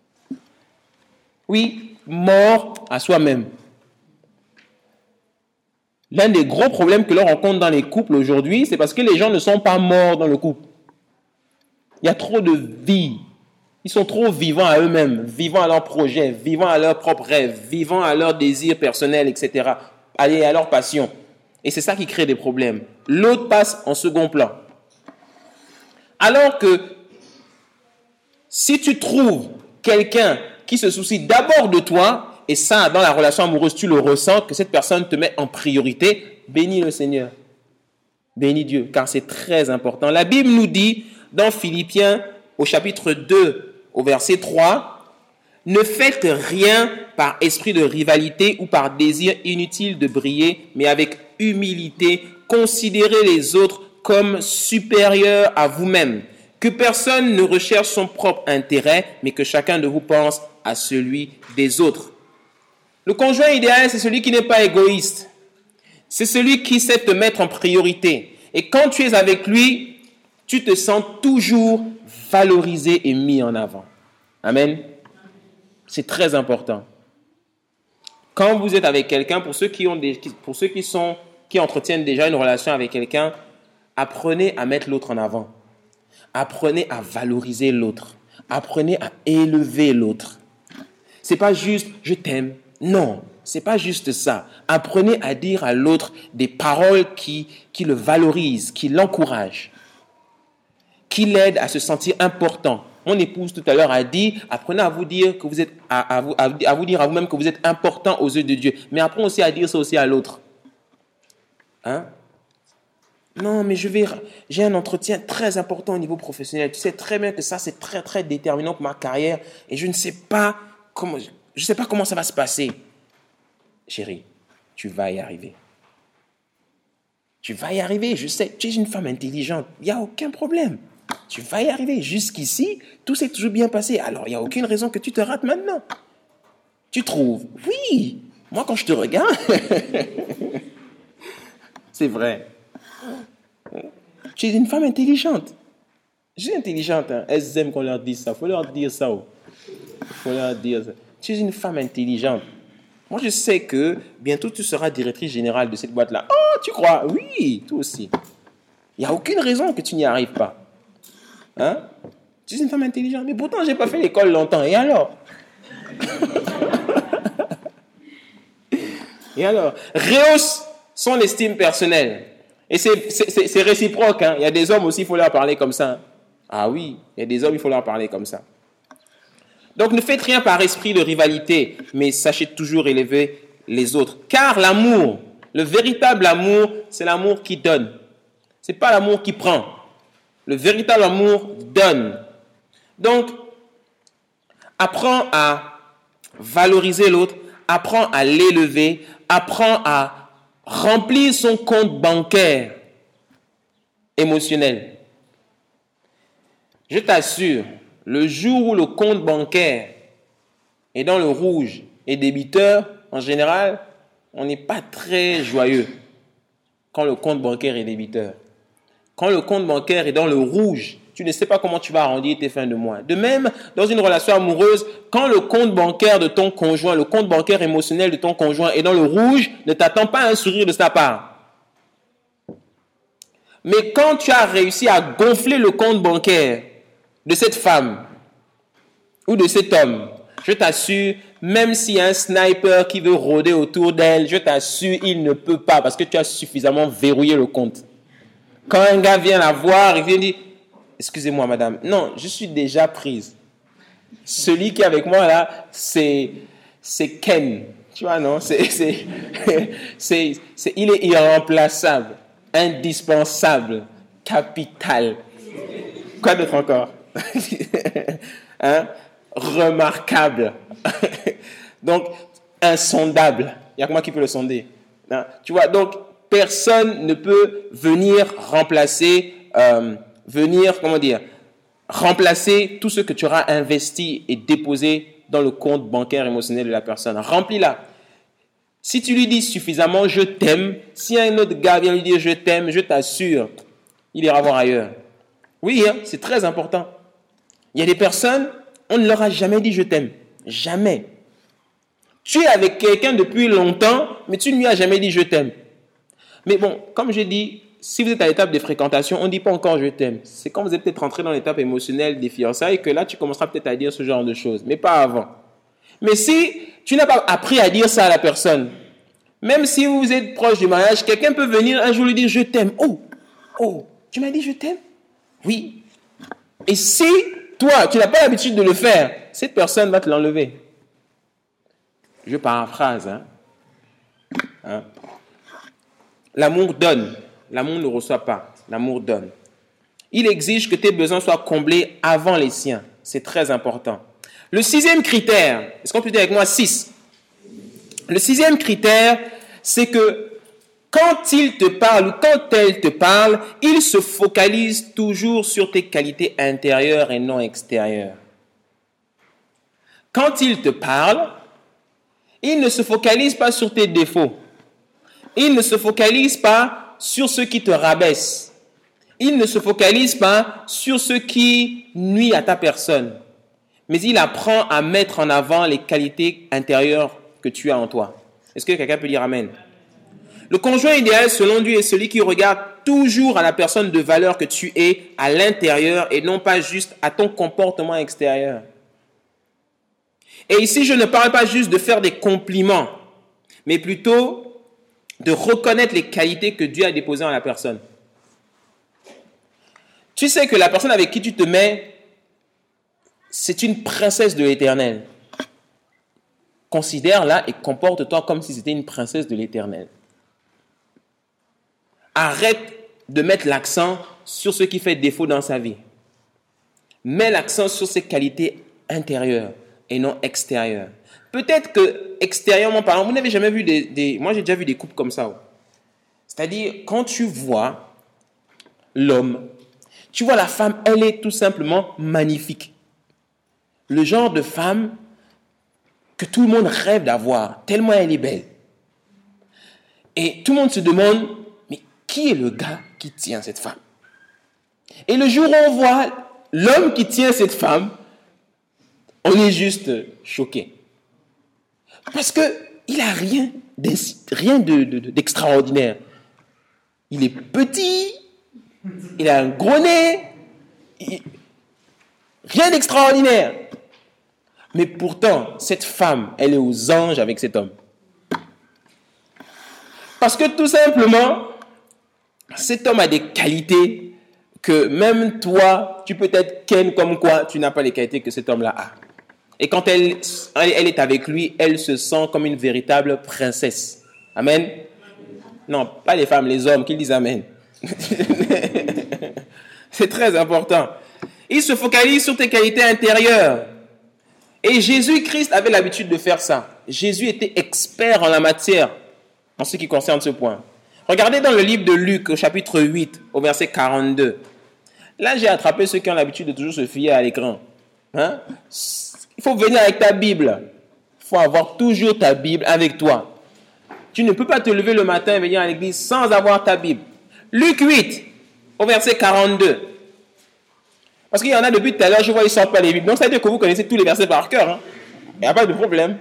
Oui, mort à soi-même. L'un des gros problèmes que l'on rencontre dans les couples aujourd'hui, c'est parce que les gens ne sont pas morts dans le couple. Il y a trop de vie. Ils sont trop vivants à eux-mêmes, vivants à leurs projets, vivants à leurs propres rêves, vivants à leurs désirs personnels, et cetera. Allez, à leurs passions. Et c'est ça qui crée des problèmes. L'autre passe en second plan. Alors que si tu trouves quelqu'un qui se soucie d'abord de toi, et ça, dans la relation amoureuse, tu le ressens, que cette personne te met en priorité, bénis le Seigneur. Bénis Dieu, car c'est très important. La Bible nous dit, dans Philippiens, au chapitre deux, au verset trois, « Ne faites rien par esprit de rivalité ou par désir inutile de briller, mais avec humilité, considérez les autres comme supérieurs à vous-même. Que personne ne recherche son propre intérêt, mais que chacun de vous pense à celui des autres. » Le conjoint idéal, c'est celui qui n'est pas égoïste. C'est celui qui sait te mettre en priorité. Et quand tu es avec lui, tu te sens toujours valorisé et mis en avant. Amen. C'est très important. Quand vous êtes avec quelqu'un, pour ceux qui ont des, pour ceux qui sont, qui entretiennent déjà une relation avec quelqu'un, apprenez à mettre l'autre en avant. Apprenez à valoriser l'autre. Apprenez à élever l'autre. C'est pas juste je t'aime. Non, c'est pas juste ça. Apprenez à dire à l'autre des paroles qui, qui le valorisent, qui l'encouragent, qui l'aident à se sentir important. Mon épouse tout à l'heure a dit, apprenez à vous dire que vous êtes, à, à, vous, à vous dire à vous-même que vous êtes important aux yeux de Dieu. Mais apprenez aussi à dire ça aussi à l'autre. Hein? Non, mais je vais, j'ai un entretien très important au niveau professionnel. Tu sais très bien que ça, c'est très, très déterminant pour ma carrière. Et je ne sais pas comment, je ne sais pas comment ça va se passer. Chérie, tu vas y arriver. Tu vas y arriver, je sais. Tu es une femme intelligente. Il n'y a aucun problème. Tu vas y arriver. Jusqu'ici, tout s'est toujours bien passé. Alors, il n'y a aucune raison que tu te rates maintenant. Tu trouves? Oui. Moi, quand je te regarde, c'est vrai. Tu es une femme intelligente. Je suis intelligente. Hein. Elles aiment qu'on leur dise ça. Il faut leur dire ça. Il faut leur dire ça. Tu es une femme intelligente. Moi, je sais que bientôt, tu seras directrice générale de cette boîte-là. Oh, tu crois? Oui, toi aussi. Il n'y a aucune raison que tu n'y arrives pas. Hein? Tu es une femme intelligente. Mais pourtant, je n'ai pas fait l'école longtemps. Et alors? Et alors? Rehausse son estime personnelle. Et c'est, c'est, c'est, c'est réciproque. Hein? Il y a des hommes aussi, il faut leur parler comme ça. Ah oui, il y a des hommes, il faut leur parler comme ça. Donc, ne faites rien par esprit de rivalité, mais sachez toujours élever les autres. Car l'amour, le véritable amour, c'est l'amour qui donne. Ce n'est pas l'amour qui prend. Le véritable amour donne. Donc, apprends à valoriser l'autre, apprends à l'élever, apprends à remplir son compte bancaire émotionnel. Je t'assure, le jour où le compte bancaire est dans le rouge et débiteur, en général, on n'est pas très joyeux quand le compte bancaire est débiteur. Quand le compte bancaire est dans le rouge, tu ne sais pas comment tu vas arrondir tes fins de mois. De même, dans une relation amoureuse, quand le compte bancaire de ton conjoint, le compte bancaire émotionnel de ton conjoint est dans le rouge, ne t'attends pas à un sourire de sa part. Mais quand tu as réussi à gonfler le compte bancaire de cette femme ou de cet homme, je t'assure, même s'il y a un sniper qui veut rôder autour d'elle, je t'assure, il ne peut pas parce que tu as suffisamment verrouillé le compte. Quand un gars vient la voir, il vient dire « Excusez-moi, madame. Non, je suis déjà prise. Celui qui est avec moi, là, c'est, c'est Ken. Tu vois, non? C'est, c'est, c'est, c'est, il est irremplaçable, indispensable, capital. Quoi d'autre encore? Hein? Remarquable. Donc, insondable. Il n'y a que moi qui peux le sonder. Hein? Tu vois, donc, personne ne peut venir remplacer, euh, venir, comment dire, remplacer tout ce que tu auras investi et déposé dans le compte bancaire émotionnel de la personne. Remplis-la. Si tu lui dis suffisamment « je t'aime », si un autre gars vient lui dire « je t'aime », je t'assure, il ira voir ailleurs. Oui, hein, c'est très important. Il y a des personnes, on ne leur a jamais dit « je t'aime ». Jamais. Tu es avec quelqu'un depuis longtemps, mais tu ne lui as jamais dit « je t'aime ». Mais bon, comme je dis, si vous êtes à l'étape de fréquentation, on ne dit pas encore « je t'aime ». C'est quand vous êtes peut-être rentré dans l'étape émotionnelle des fiançailles que là, tu commenceras peut-être à dire ce genre de choses, mais pas avant. Mais si tu n'as pas appris à dire ça à la personne, même si vous êtes proche du mariage, quelqu'un peut venir un jour lui dire « je t'aime ». Oh, oh, tu m'as dit « je t'aime ». Oui. Et si toi, tu n'as pas l'habitude de le faire, cette personne va te l'enlever. Je paraphrase. Hein? Hein? L'amour donne, l'amour ne reçoit pas, l'amour donne. Il exige que tes besoins soient comblés avant les siens. C'est très important. Le sixième critère, est-ce qu'on peut dire avec moi six? Le sixième critère, c'est que quand il te parle ou quand elle te parle, il se focalise toujours sur tes qualités intérieures et non extérieures. Quand il te parle, il ne se focalise pas sur tes défauts. Il ne se focalise pas sur ce qui te rabaisse. Il ne se focalise pas sur ce qui nuit à ta personne. Mais il apprend à mettre en avant les qualités intérieures que tu as en toi. Est-ce que quelqu'un peut dire Amen? Le conjoint idéal, selon Dieu, est celui qui regarde toujours à la personne de valeur que tu es à l'intérieur et non pas juste à ton comportement extérieur. Et ici, je ne parle pas juste de faire des compliments, mais plutôt de reconnaître les qualités que Dieu a déposées en la personne. Tu sais que la personne avec qui tu te mets, c'est une princesse de l'Éternel. Considère-la et comporte-toi comme si c'était une princesse de l'Éternel. Arrête de mettre l'accent sur ce qui fait défaut dans sa vie. Mets l'accent sur ses qualités intérieures et non extérieures. Peut-être que, extérieurement parlant, vous n'avez jamais vu des, des... Moi, j'ai déjà vu des couples comme ça. C'est-à-dire, quand tu vois l'homme, tu vois la femme, elle est tout simplement magnifique. Le genre de femme que tout le monde rêve d'avoir, tellement elle est belle. Et tout le monde se demande, mais qui est le gars qui tient cette femme? Et le jour où on voit l'homme qui tient cette femme, on est juste choqué. Parce qu'il n'a rien, rien de, de, de, d'extraordinaire. Il est petit, il a un gros nez, il, rien d'extraordinaire. Mais pourtant, cette femme, elle est aux anges avec cet homme. Parce que tout simplement, cet homme a des qualités que même toi, tu peux être ken comme quoi tu n'as pas les qualités que cet homme-là a. Et quand elle, elle est avec lui, elle se sent comme une véritable princesse. Amen? Non, pas les femmes, les hommes qui disent Amen. C'est très important. Il se focalise sur tes qualités intérieures. Et Jésus-Christ avait l'habitude de faire ça. Jésus était expert en la matière, en ce qui concerne ce point. Regardez dans le livre de Luc, au chapitre huit, au verset quarante-deux. Là, j'ai attrapé ceux qui ont l'habitude de toujours se fier à l'écran. Hein? Il faut venir avec ta Bible. Il faut avoir toujours ta Bible avec toi. Tu ne peux pas te lever le matin et venir à l'église sans avoir ta Bible. Luc huit, au verset quarante-deux. Parce qu'il y en a depuis tout à l'heure, je vois, ils ne sortent pas les Bibles. Donc, ça veut dire que vous connaissez tous les versets par cœur. Hein? Il n'y a pas de problème.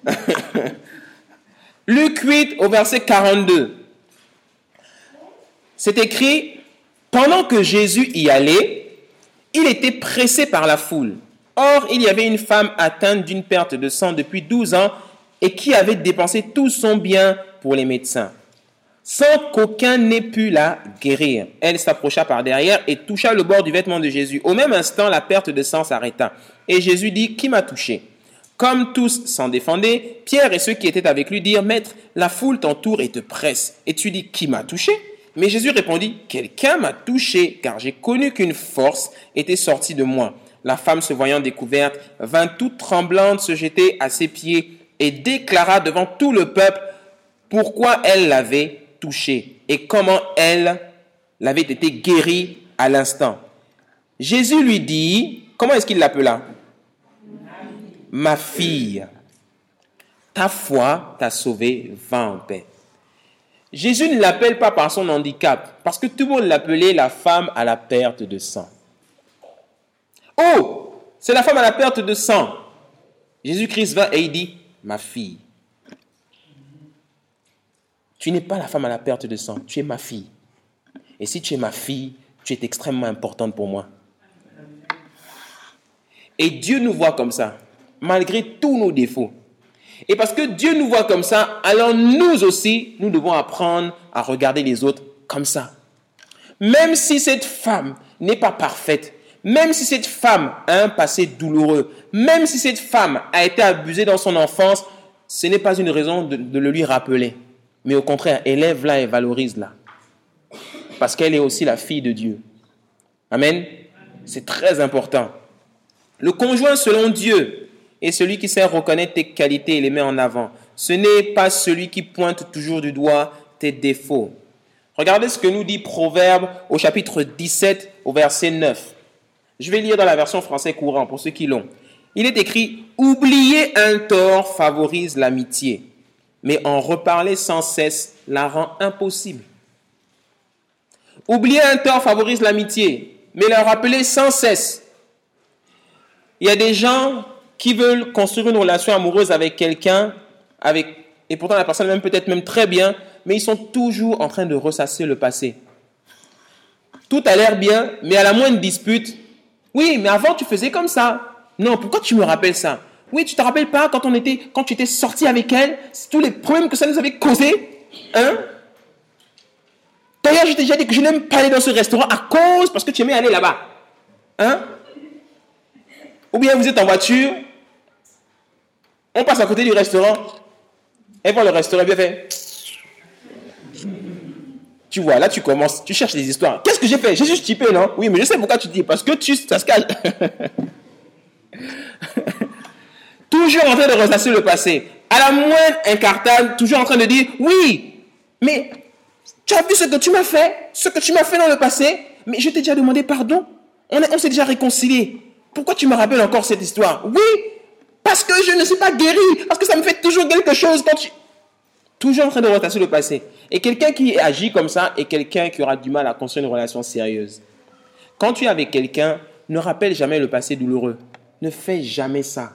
Luc huit, au verset quarante-deux. C'est écrit, pendant que Jésus y allait, il était pressé par la foule. Or, il y avait une femme atteinte d'une perte de sang depuis douze ans et qui avait dépensé tout son bien pour les médecins, sans qu'aucun n'ait pu la guérir. Elle s'approcha par derrière et toucha le bord du vêtement de Jésus. Au même instant, la perte de sang s'arrêta. Et Jésus dit, « Qui m'a touché ?» Comme tous s'en défendaient, Pierre et ceux qui étaient avec lui dirent, « Maître, la foule t'entoure et te presse. Et tu dis, qui m'a touché ?» Mais Jésus répondit, « Quelqu'un m'a touché, car j'ai connu qu'une force était sortie de moi. » La femme, se voyant découverte, vint toute tremblante se jeter à ses pieds et déclara devant tout le peuple pourquoi elle l'avait touché et comment elle l'avait été guérie à l'instant. Jésus lui dit, comment est-ce qu'il l'appela? Ma fille, ta foi t'a sauvée, va en paix. Jésus ne l'appelle pas par son handicap, parce que tout le monde l'appelait la femme à la perte de sang. Oh, c'est la femme à la perte de sang. Jésus-Christ va et il dit, ma fille. Tu n'es pas la femme à la perte de sang, tu es ma fille. Et si tu es ma fille, tu es extrêmement importante pour moi. Et Dieu nous voit comme ça, malgré tous nos défauts. Et parce que Dieu nous voit comme ça, alors nous aussi, nous devons apprendre à regarder les autres comme ça. Même si cette femme n'est pas parfaite, même si cette femme a un passé douloureux, même si cette femme a été abusée dans son enfance, ce n'est pas une raison de, de le lui rappeler. Mais au contraire, élève-la et valorise-la. Parce qu'elle est aussi la fille de Dieu. Amen. C'est très important. Le conjoint selon Dieu est celui qui sait reconnaître tes qualités et les met en avant. Ce n'est pas celui qui pointe toujours du doigt tes défauts. Regardez ce que nous dit Proverbe au chapitre dix-sept, au verset neuf. Je vais lire dans la version français courant pour ceux qui l'ont. Il est écrit « Oublier un tort favorise l'amitié, mais en reparler sans cesse la rend impossible. » Oublier un tort favorise l'amitié, mais le rappeler sans cesse. Il y a des gens qui veulent construire une relation amoureuse avec quelqu'un, avec, et pourtant la personne même peut-être même très bien, mais ils sont toujours en train de ressasser le passé. Tout a l'air bien, mais à la moindre dispute, oui, mais avant tu faisais comme ça. Non, pourquoi tu me rappelles ça? Oui, tu te rappelles pas quand on était, quand tu étais sorti avec elle, c'est tous les problèmes que ça nous avait causé, hein? D'ailleurs, je t'ai déjà dit que je n'aime pas aller dans ce restaurant à cause, parce que tu aimais aller là-bas. Hein? Ou bien vous êtes en voiture, on passe à côté du restaurant, et voit le restaurant bien fait. Tu vois, là tu commences, tu cherches des histoires. Qu'est-ce que j'ai fait? J'ai juste typé, non? Oui, mais je sais pourquoi tu dis, parce que tu, ça se cache. Toujours en train de ressasser le passé. À la moindre incartade, toujours en train de dire, oui, mais tu as vu ce que tu m'as fait, ce que tu m'as fait dans le passé, mais je t'ai déjà demandé pardon. On, est, on s'est déjà réconcilié. Pourquoi tu me rappelles encore cette histoire? Oui, parce que je ne suis pas guéri, parce que ça me fait toujours quelque chose quand tu... Toujours en train de ressasser le passé. Et quelqu'un qui agit comme ça est quelqu'un qui aura du mal à construire une relation sérieuse. Quand tu es avec quelqu'un, ne rappelle jamais le passé douloureux. Ne fais jamais ça.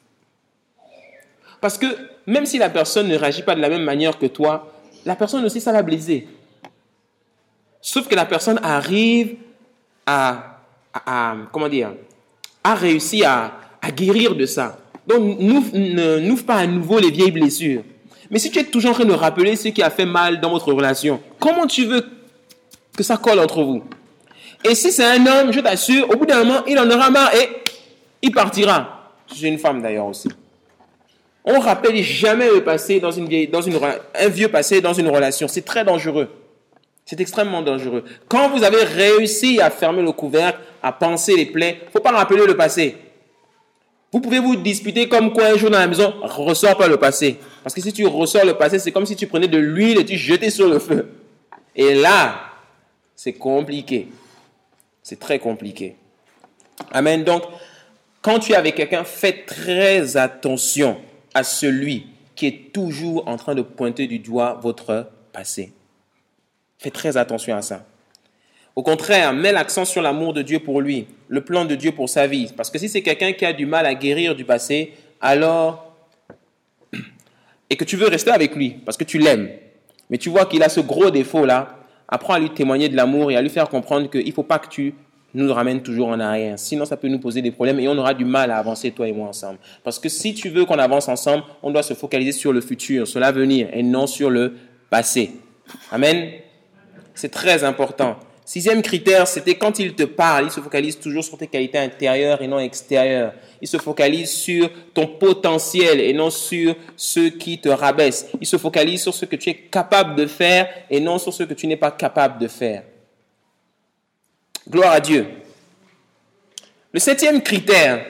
Parce que même si la personne ne réagit pas de la même manière que toi, la personne aussi, ça l'a blessé. Sauf que la personne arrive à, à, à comment dire, a réussi à, à guérir de ça. Donc, n'ouvre, ne, n'ouvre pas à nouveau les vieilles blessures. Mais si tu es toujours en train de rappeler ce qui a fait mal dans votre relation, comment tu veux que ça colle entre vous? Et si c'est un homme, je t'assure, au bout d'un moment, il en aura marre et il partira. J'ai une femme d'ailleurs aussi. On ne rappelle jamais le passé dans une vieille, dans une, un vieux passé dans une relation. C'est très dangereux. C'est extrêmement dangereux. Quand vous avez réussi à fermer le couvercle, à panser les plaies, il ne faut pas rappeler le passé. Vous pouvez vous disputer comme quoi un jour dans la maison, ressort pas le passé. Parce que si tu ressors le passé, c'est comme si tu prenais de l'huile et tu jetais sur le feu. Et là, c'est compliqué. C'est très compliqué. Amen. Donc, quand tu es avec quelqu'un, fais très attention à celui qui est toujours en train de pointer du doigt votre passé. Fais très attention à ça. Au contraire, mets l'accent sur l'amour de Dieu pour lui, le plan de Dieu pour sa vie. Parce que si c'est quelqu'un qui a du mal à guérir du passé, alors, et que tu veux rester avec lui, parce que tu l'aimes, mais tu vois qu'il a ce gros défaut-là, apprends à lui témoigner de l'amour et à lui faire comprendre qu'il ne faut pas que tu nous ramènes toujours en arrière. Sinon, ça peut nous poser des problèmes et on aura du mal à avancer, toi et moi, ensemble. Parce que si tu veux qu'on avance ensemble, on doit se focaliser sur le futur, sur l'avenir, et non sur le passé. Amen. C'est très important. Sixième critère, c'était quand il te parle, il se focalise toujours sur tes qualités intérieures et non extérieures. Il se focalise sur ton potentiel et non sur ce qui te rabaisse. Il se focalise sur ce que tu es capable de faire et non sur ce que tu n'es pas capable de faire. Gloire à Dieu. Le septième critère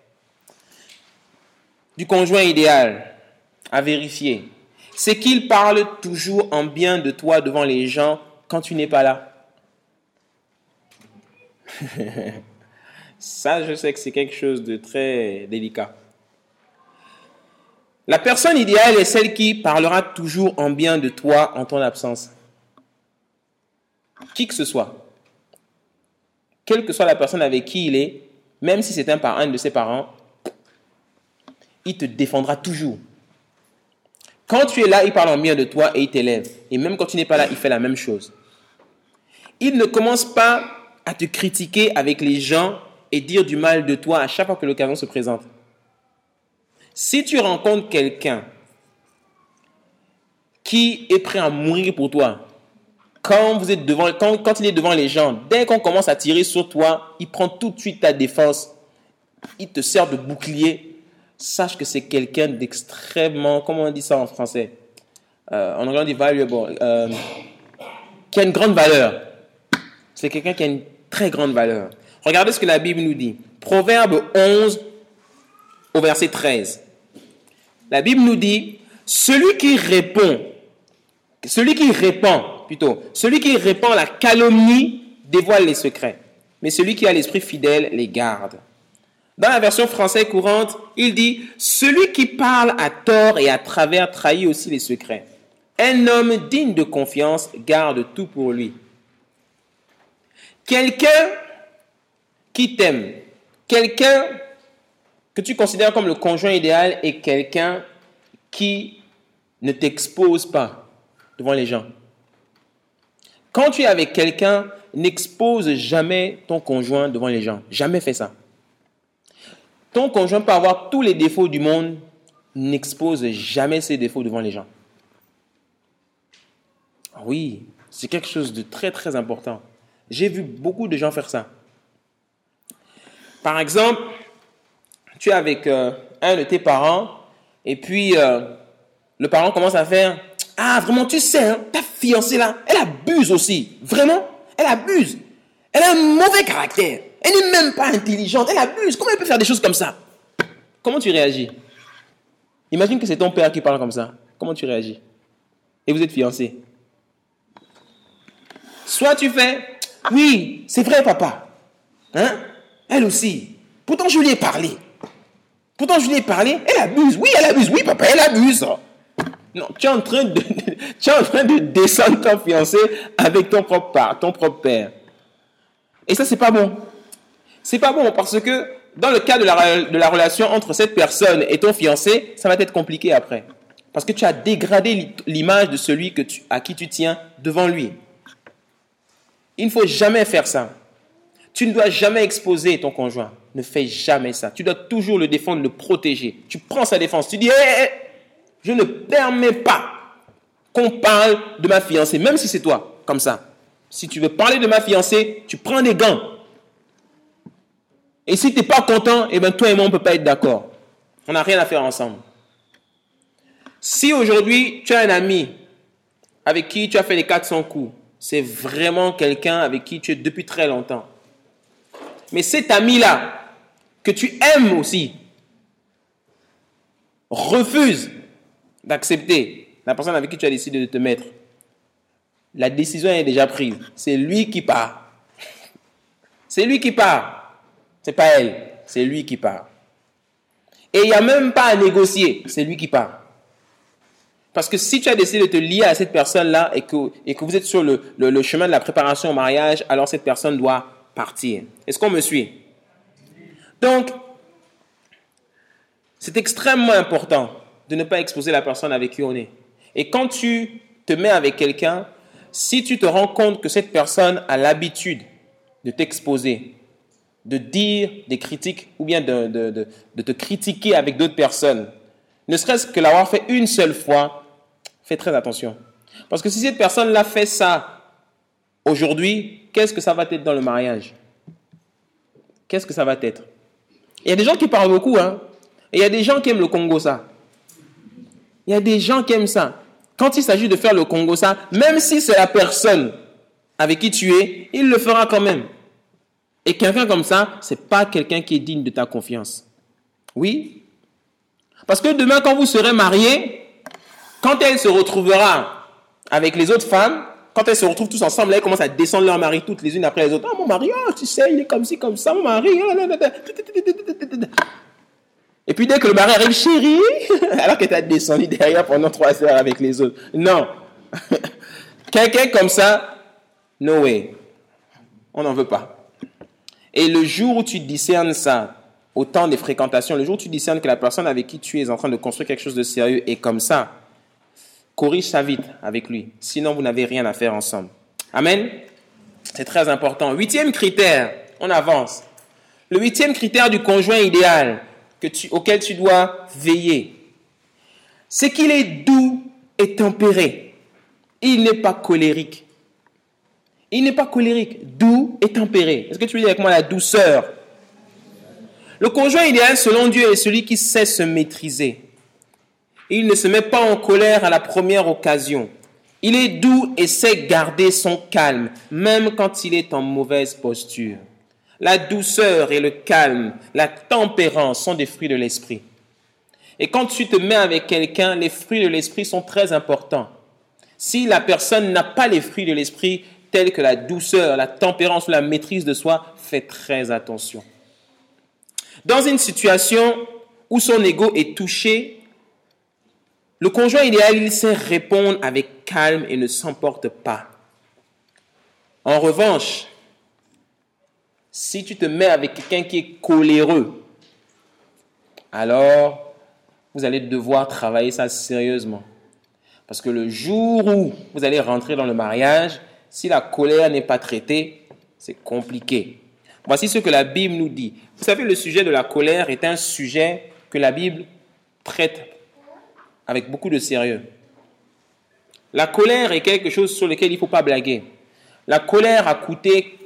du conjoint idéal à vérifier, c'est qu'il parle toujours en bien de toi devant les gens quand tu n'es pas là. Ça, je sais que c'est quelque chose de très délicat. La personne idéale est celle qui parlera toujours en bien de toi en ton absence. Qui que ce soit. Quelle que soit la personne avec qui il est, même si c'est un, par un de ses parents, il te défendra toujours. Quand tu es là, il parle en bien de toi et il t'élève. Et même quand tu n'es pas là, il fait la même chose. Il ne commence pas à te critiquer avec les gens et dire du mal de toi à chaque fois que l'occasion se présente. Si tu rencontres quelqu'un qui est prêt à mourir pour toi, quand, vous êtes devant, quand, quand il est devant les gens, dès qu'on commence à tirer sur toi, il prend tout de suite ta défense, il te sert de bouclier. Sache que c'est quelqu'un d'extrêmement, comment on dit ça en français, euh, en anglais on dit valuable, euh, qui a une grande valeur. C'est quelqu'un qui a une très grande valeur. Regardez ce que la Bible nous dit. Proverbe onze au verset treize. La Bible nous dit, celui qui répond, celui qui répand, plutôt, celui qui répand la calomnie dévoile les secrets, mais celui qui a l'esprit fidèle les garde. Dans la version française courante, il dit, celui qui parle à tort et à travers trahit aussi les secrets. Un homme digne de confiance garde tout pour lui. Quelqu'un qui t'aime, quelqu'un que tu considères comme le conjoint idéal est quelqu'un qui ne t'expose pas devant les gens. Quand tu es avec quelqu'un, n'expose jamais ton conjoint devant les gens. Jamais fais ça. Ton conjoint peut avoir tous les défauts du monde, n'expose jamais ses défauts devant les gens. Oui, c'est quelque chose de très très important. J'ai vu beaucoup de gens faire ça. Par exemple, tu es avec euh, un de tes parents et puis euh, le parent commence à faire « Ah, vraiment, tu sais, hein, ta fiancée là, elle abuse aussi. Vraiment, elle abuse. Elle a un mauvais caractère. Elle n'est même pas intelligente, elle abuse. Comment elle peut faire des choses comme ça ?» Comment tu réagis? Imagine que c'est ton père qui parle comme ça. Comment tu réagis? Et vous êtes fiancés. Soit tu fais « Oui, c'est vrai papa. Hein? Elle aussi. Pourtant je lui ai parlé. Pourtant je lui ai parlé. Elle abuse. Oui, elle abuse. Oui papa, elle abuse. » Non, tu es en train de, tu es en train de descendre ton fiancé avec ton propre père, ton propre père. Et ça, c'est pas bon. C'est pas bon parce que dans le cas de la, de la relation entre cette personne et ton fiancé, ça va être compliqué après. Parce que tu as dégradé l'image de celui que tu, à qui tu tiens devant lui. Il ne faut jamais faire ça. Tu ne dois jamais exposer ton conjoint. Ne fais jamais ça. Tu dois toujours le défendre, le protéger. Tu prends sa défense. Tu dis, hey, hey, je ne permets pas qu'on parle de ma fiancée, même si c'est toi, comme ça. Si tu veux parler de ma fiancée, tu prends des gants. Et si tu n'es pas content, eh bien toi et moi, on ne peut pas être d'accord. On n'a rien à faire ensemble. Si aujourd'hui, tu as un ami avec qui tu as fait les quatre cents coups, c'est vraiment quelqu'un avec qui tu es depuis très longtemps. Mais cet ami-là, que tu aimes aussi, refuse d'accepter la personne avec qui tu as décidé de te mettre. La décision est déjà prise. C'est lui qui part. C'est lui qui part. C'est pas elle. C'est lui qui part. Et il n'y a même pas à négocier. C'est lui qui part. Parce que si tu as décidé de te lier à cette personne-là et que, et que vous êtes sur le, le, le chemin de la préparation au mariage, alors cette personne doit partir. Est-ce qu'on me suit? Donc, c'est extrêmement important de ne pas exposer la personne avec qui on est. Et quand tu te mets avec quelqu'un, si tu te rends compte que cette personne a l'habitude de t'exposer, de dire des critiques ou bien de, de, de, de te critiquer avec d'autres personnes, ne serait-ce que l'avoir fait une seule fois, fais très attention. Parce que si cette personne-là fait ça aujourd'hui, qu'est-ce que ça va être dans le mariage? Qu'est-ce que ça va être? Il y a des gens qui parlent beaucoup, hein. Et il y a des gens qui aiment le Congo ça. Il y a des gens qui aiment ça. Quand il s'agit de faire le Congo ça, même si c'est la personne avec qui tu es, il le fera quand même. Et quelqu'un comme ça, c'est pas quelqu'un qui est digne de ta confiance. Oui. Parce que demain, quand vous serez mariés, quand elle se retrouvera avec les autres femmes, quand elles se retrouvent tous ensemble, là, elles commencent à descendre leur mari toutes les unes après les autres. Ah, mon mari, oh, tu sais, il est comme ci, comme ça, mon mari. Et puis dès que le mari arrive, chérie, alors que tu as descendu derrière pendant trois heures avec les autres. Non. Quelqu'un comme ça, no way. On n'en veut pas. Et le jour où tu discernes ça, au temps des fréquentations, le jour où tu discernes que la personne avec qui tu es en train de construire quelque chose de sérieux est comme ça, corrige ça vite avec lui. Sinon, vous n'avez rien à faire ensemble. Amen. C'est très important. Huitième critère, on avance. Le huitième critère du conjoint idéal que tu, auquel tu dois veiller, c'est qu'il est doux et tempéré. Il n'est pas colérique. Il n'est pas colérique, doux et tempéré. Est-ce que tu veux dire avec moi la douceur? Le conjoint idéal, selon Dieu, est celui qui sait se maîtriser. Il ne se met pas en colère à la première occasion. Il est doux et sait garder son calme, même quand il est en mauvaise posture. La douceur et le calme, la tempérance sont des fruits de l'esprit. Et quand tu te mets avec quelqu'un, les fruits de l'esprit sont très importants. Si la personne n'a pas les fruits de l'esprit, tels que la douceur, la tempérance ou la maîtrise de soi, fais très attention. Dans une situation où son ego est touché, le conjoint idéal, il sait répondre avec calme et ne s'emporte pas. En revanche, si tu te mets avec quelqu'un qui est coléreux, alors vous allez devoir travailler ça sérieusement. Parce que le jour où vous allez rentrer dans le mariage, si la colère n'est pas traitée, c'est compliqué. Voici ce que la Bible nous dit. Vous savez, le sujet de la colère est un sujet que la Bible traite avec beaucoup de sérieux. La colère est quelque chose sur lequel il ne faut pas blaguer. La colère a coûté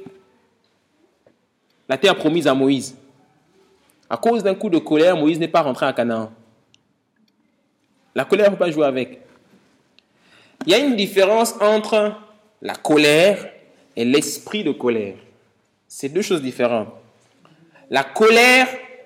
la terre promise à Moïse. À cause d'un coup de colère, Moïse n'est pas rentré à Canaan. La colère, il ne faut pas jouer avec. Il y a une différence entre la colère et l'esprit de colère. C'est deux choses différentes. La colère,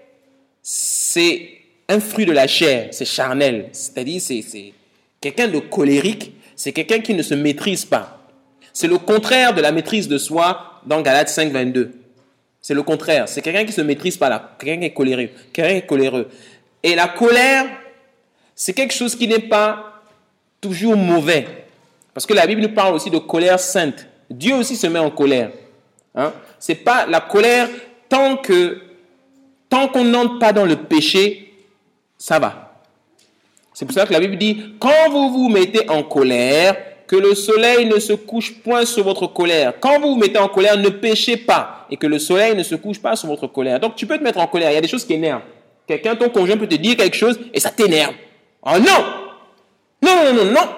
c'est un fruit de la chair, c'est charnel. C'est-à-dire, c'est, c'est quelqu'un de colérique, c'est quelqu'un qui ne se maîtrise pas. C'est le contraire de la maîtrise de soi dans Galates cinq, vingt-deux. C'est le contraire. C'est quelqu'un qui ne se maîtrise pas là. Quelqu'un qui est coléreux. Quelqu'un qui est coléreux. Et la colère, c'est quelque chose qui n'est pas toujours mauvais. Parce que la Bible nous parle aussi de colère sainte. Dieu aussi se met en colère. Hein? C'est pas la colère tant que tant qu'on n'entre pas dans le péché, ça va. C'est pour ça que la Bible dit, quand vous vous mettez en colère, que le soleil ne se couche point sur votre colère. Quand vous vous mettez en colère, ne péchez pas et que le soleil ne se couche pas sur votre colère. Donc tu peux te mettre en colère. Il y a des choses qui énervent. Quelqu'un, ton conjoint peut te dire quelque chose et ça t'énerve. Oh non! Non, non, non, non!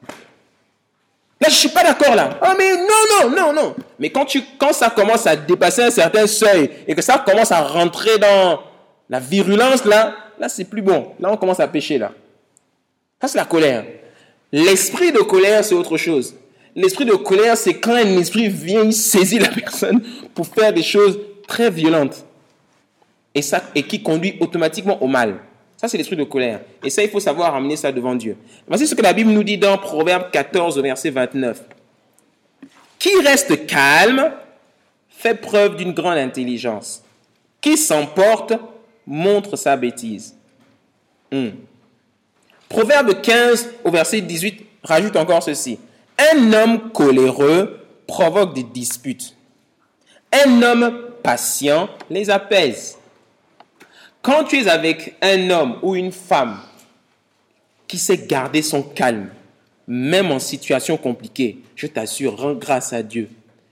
Là, je ne suis pas d'accord là. Ah, mais non, non, non, non. Mais quand, tu, quand ça commence à dépasser un certain seuil et que ça commence à rentrer dans la virulence, là, là, c'est plus bon. Là, on commence à pécher, là. Ça, c'est la colère. L'esprit de colère, c'est autre chose. L'esprit de colère, c'est quand un esprit vient, il saisit la personne pour faire des choses très violentes. Et, ça, et qui conduit automatiquement au mal. Ça, c'est l'esprit de colère. Et ça, il faut savoir amener ça devant Dieu. Voici ce que la Bible nous dit dans Proverbe quatorze, verset vingt-neuf. Qui reste calme fait preuve d'une grande intelligence. Qui s'emporte montre sa bêtise. Hmm. Proverbe quinze, au verset dix-huit, rajoute encore ceci. Un homme coléreux provoque des disputes. Un homme patient les apaise. Quand tu es avec un homme ou une femme qui sait garder son calme, même en situation compliquée, je t'assure, rends grâce à Dieu.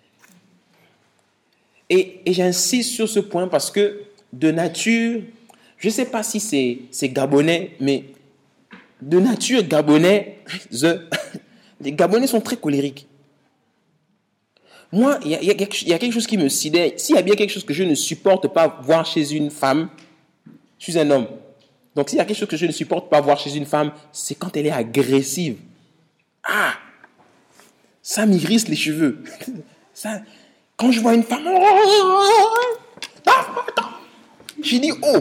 Et, et j'insiste sur ce point parce que de nature, je ne sais pas si c'est, c'est gabonais, mais de nature gabonais, the, les Gabonais sont très colériques. Moi, il y, y, y a quelque chose qui me sidère. S'il y a bien quelque chose que je ne supporte pas voir chez une femme, je suis un homme. Donc, s'il y a quelque chose que je ne supporte pas voir chez une femme, c'est quand elle est agressive. Ah! Ça m'irrisse les cheveux. Ça, quand je vois une femme... Je dis, oh!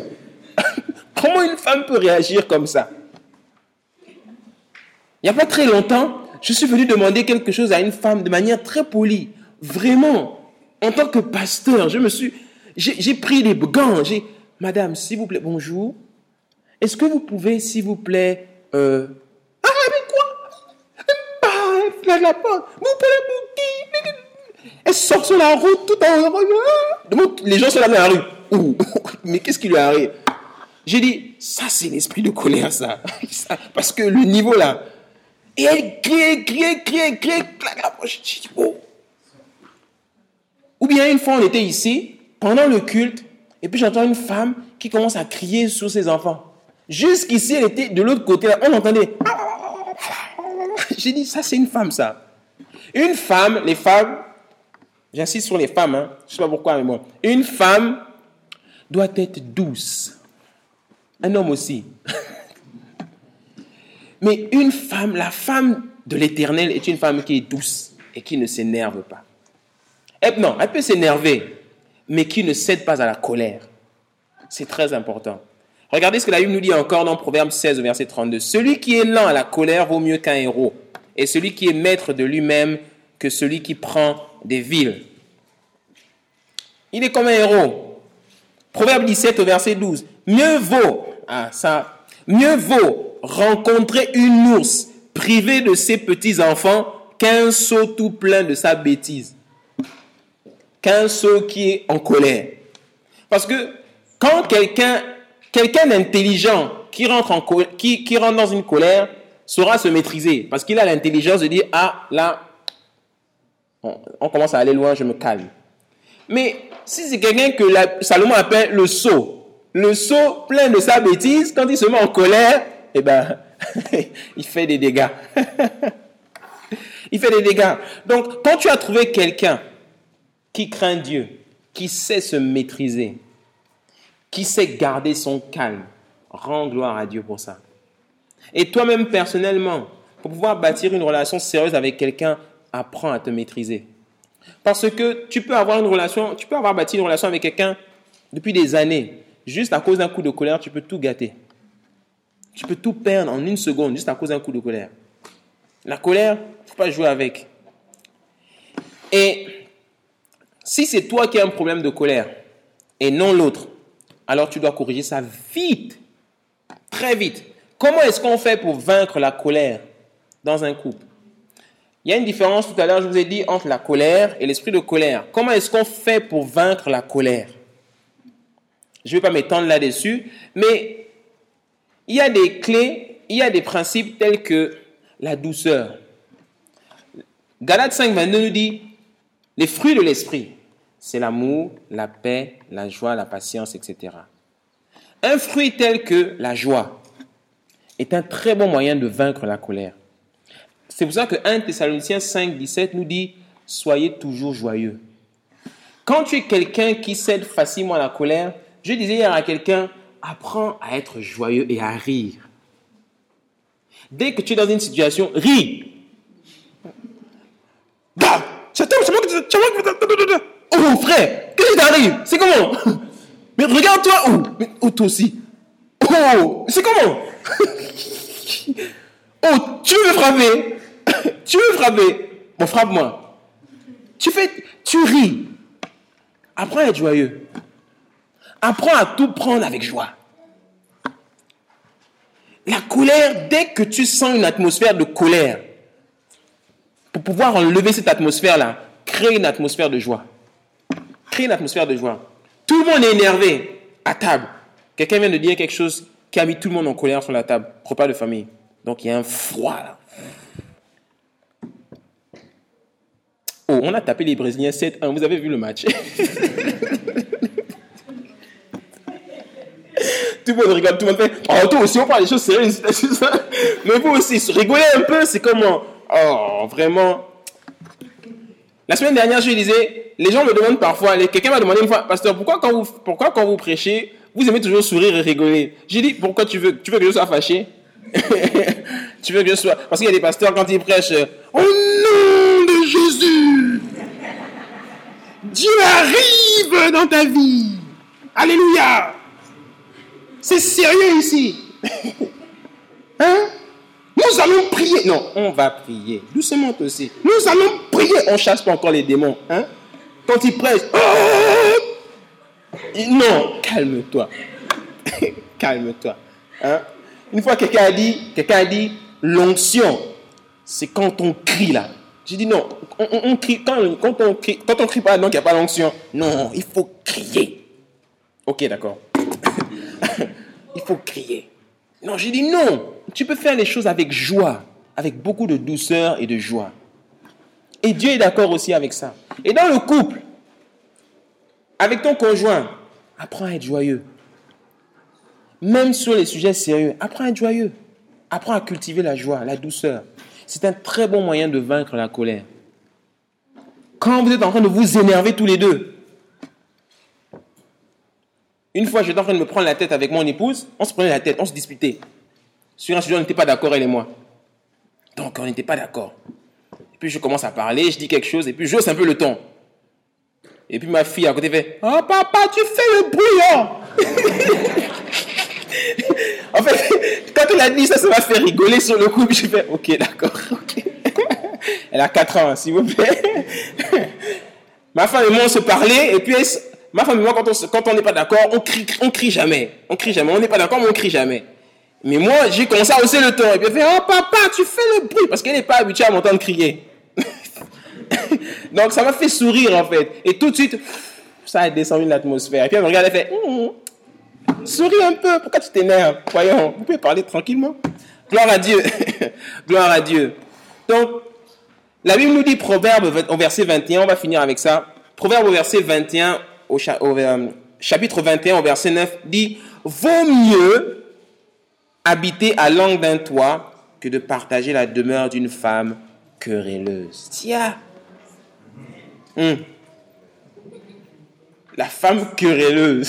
Comment une femme peut réagir comme ça? Il n'y a pas très longtemps, je suis venu demander quelque chose à une femme de manière très polie. Vraiment, en tant que pasteur, je me suis, j'ai, j'ai pris les gants. J'ai, madame, s'il vous plaît, bonjour. Est-ce que vous pouvez, s'il vous plaît, euh, ah, mais quoi? Ah, la porte. Vous pouvez qui? Elle sort sur la route tout en... Les gens sont là dans la rue. Ouh, mais qu'est-ce qui lui arrive? J'ai dit, ça c'est l'esprit de colère, ça. Parce que le niveau là. Et elle criait, criait, criait, criait, claque la poche. J'ai dit, oh. Ou bien une fois, on était ici, pendant le culte, et puis j'entends une femme qui commence à crier sur ses enfants. Jusqu'ici, elle était de l'autre côté, là, on entendait. J'ai dit, ça c'est une femme, ça. Une femme, les femmes, j'insiste sur les femmes, hein, je ne sais pas pourquoi, mais bon. Une femme doit être douce. Un homme aussi. Mais une femme, la femme de l'Éternel est une femme qui est douce et qui ne s'énerve pas. Elle, non, elle peut s'énerver, mais qui ne cède pas à la colère. C'est très important. Regardez ce que la Bible nous dit encore dans Proverbe seize, verset trente-deux. Celui qui est lent à la colère vaut mieux qu'un héros, et celui qui est maître de lui-même que celui qui prend des villes. Il est comme un héros. Proverbe dix-sept, au verset douze. Mieux vaut, ah ça, mieux vaut rencontrer une ours privée de ses petits-enfants qu'un sot tout plein de sa bêtise. Qu'un sot qui est en colère. Parce que quand quelqu'un, quelqu'un d'intelligent qui rentre, en colère, qui, qui rentre dans une colère saura se maîtriser. Parce qu'il a l'intelligence de dire, ah là, on, on commence à aller loin, je me calme. Mais si c'est quelqu'un que la, Salomon appelle le sot, le sot plein de sa bêtise, quand il se met en colère, eh ben, il fait des dégâts. Il fait des dégâts. Donc, quand tu as trouvé quelqu'un qui craint Dieu, qui sait se maîtriser, qui sait garder son calme, rends gloire à Dieu pour ça. Et toi-même, personnellement, pour pouvoir bâtir une relation sérieuse avec quelqu'un, apprends à te maîtriser. Parce que tu peux avoir une relation, tu peux avoir bâti une relation avec quelqu'un depuis des années. Juste à cause d'un coup de colère, tu peux tout gâter. Tu peux tout perdre en une seconde, juste à cause d'un coup de colère. La colère, il ne faut pas jouer avec. Et si c'est toi qui as un problème de colère et non l'autre, alors tu dois corriger ça vite, très vite. Comment est-ce qu'on fait pour vaincre la colère dans un couple? Il y a une différence, tout à l'heure, je vous ai dit, entre la colère et l'esprit de colère. Comment est-ce qu'on fait pour vaincre la colère? Je ne vais pas m'étendre là-dessus, mais il y a des clés, il y a des principes tels que la douceur. Galates cinq, vingt-deux nous dit, les fruits de l'esprit, c'est l'amour, la paix, la joie, la patience, et cetera. Un fruit tel que la joie est un très bon moyen de vaincre la colère. C'est pour ça que premier Thessaloniciens cinq, dix-sept nous dit, soyez toujours joyeux. Quand tu es quelqu'un qui cède facilement à la colère, je disais hier à quelqu'un, apprends à être joyeux et à rire. Dès que tu es dans une situation, ris. Bah, c'est moi qui... Oh mon frère, qu'est-ce qui t'arrive? C'est comment? Mais regarde-toi. Oh, mais, oh toi aussi. Oh, c'est comment? Oh, tu veux frapper? Tu veux frapper? Bon, frappe-moi. Tu fais, tu ris. Apprends à être joyeux. Apprends à tout prendre avec joie. La colère, dès que tu sens une atmosphère de colère, pour pouvoir enlever cette atmosphère-là, crée une atmosphère de joie. Crée une atmosphère de joie. Tout le monde est énervé à table. Quelqu'un vient de dire quelque chose qui a mis tout le monde en colère sur la table. Repas de famille. Donc il y a un froid là. Oh, on a tapé les Brésiliens sept un. Vous avez vu le match? Tout le monde rigole, tout le monde fait « Oh, toi aussi, on parle des choses sérieuses. » Mais vous aussi, rigolez un peu, c'est comment? Oh, vraiment. La semaine dernière, je disais, les gens me demandent parfois, quelqu'un m'a demandé une fois, pasteur, pourquoi quand vous, pourquoi quand vous prêchez, vous aimez toujours sourire et rigoler? J'ai dit, pourquoi tu veux, tu veux que je sois fâché? Tu veux que je sois... Parce qu'il y a des pasteurs, quand ils prêchent, au nom de Jésus, Dieu arrive dans ta vie. Alléluia. C'est sérieux ici. Hein? Nous allons prier. Non, on va prier. Doucement aussi. Nous allons prier. On ne chasse pas encore les démons. Hein? Quand ils prêchent. Oh! Non, calme-toi. Calme-toi. Hein? Une fois, quelqu'un a dit, quelqu'un a dit, l'onction, c'est quand on crie là. J'ai dit non, on, on, on crie, quand, quand on crie, quand on crie pas, donc il n'y a pas l'onction. Non, il faut crier. Ok, d'accord. Il faut crier. Non, j'ai dit non. Tu peux faire les choses avec joie, avec beaucoup de douceur et de joie. Et Dieu est d'accord aussi avec ça. Et dans le couple, avec ton conjoint, apprends à être joyeux. Même sur les sujets sérieux, apprends à être joyeux. Apprends à cultiver la joie, la douceur. C'est un très bon moyen de vaincre la colère. Quand vous êtes en train de vous énerver tous les deux. Une fois, j'étais en train de me prendre la tête avec mon épouse. On se prenait la tête, on se disputait. Sur un sujet, on n'était pas d'accord, elle et moi. Donc, on n'était pas d'accord. Et puis, je commence à parler, je dis quelque chose, et puis, je hausse un peu le ton. Et puis, ma fille à côté fait « Oh, papa, tu fais le bruit, En fait, quand elle a dit ça, ça m'a fait rigoler sur le coup. Puis je fais, ok, d'accord, ok. Elle a quatre ans, s'il vous plaît. Ma femme et moi, on se parlait. Et puis, elle, ma femme et moi, quand on quand on n'est pas d'accord, on crie, on crie jamais. On crie jamais. On n'est pas d'accord, mais on crie jamais. Mais moi, j'ai commencé à hausser le ton. Et puis, elle fait, oh, papa, tu fais le bruit. Parce qu'elle n'est pas habituée à m'entendre crier. Donc, ça m'a fait sourire, en fait. Et tout de suite, ça a descendu l'atmosphère. Et puis, elle me regarde, elle fait, hum, souris un peu, pourquoi tu t'énerves? Voyons, vous pouvez parler tranquillement. Gloire à Dieu. Gloire à Dieu. Donc, la Bible nous dit, Proverbe au verset vingt et un, on va finir avec ça. Proverbe au verset vingt et un, au, cha- au euh, chapitre vingt et un, au verset neuf, dit, vaut mieux habiter à l'angle d'un toit que de partager la demeure d'une femme querelleuse. Tiens. Hum. La femme querelleuse.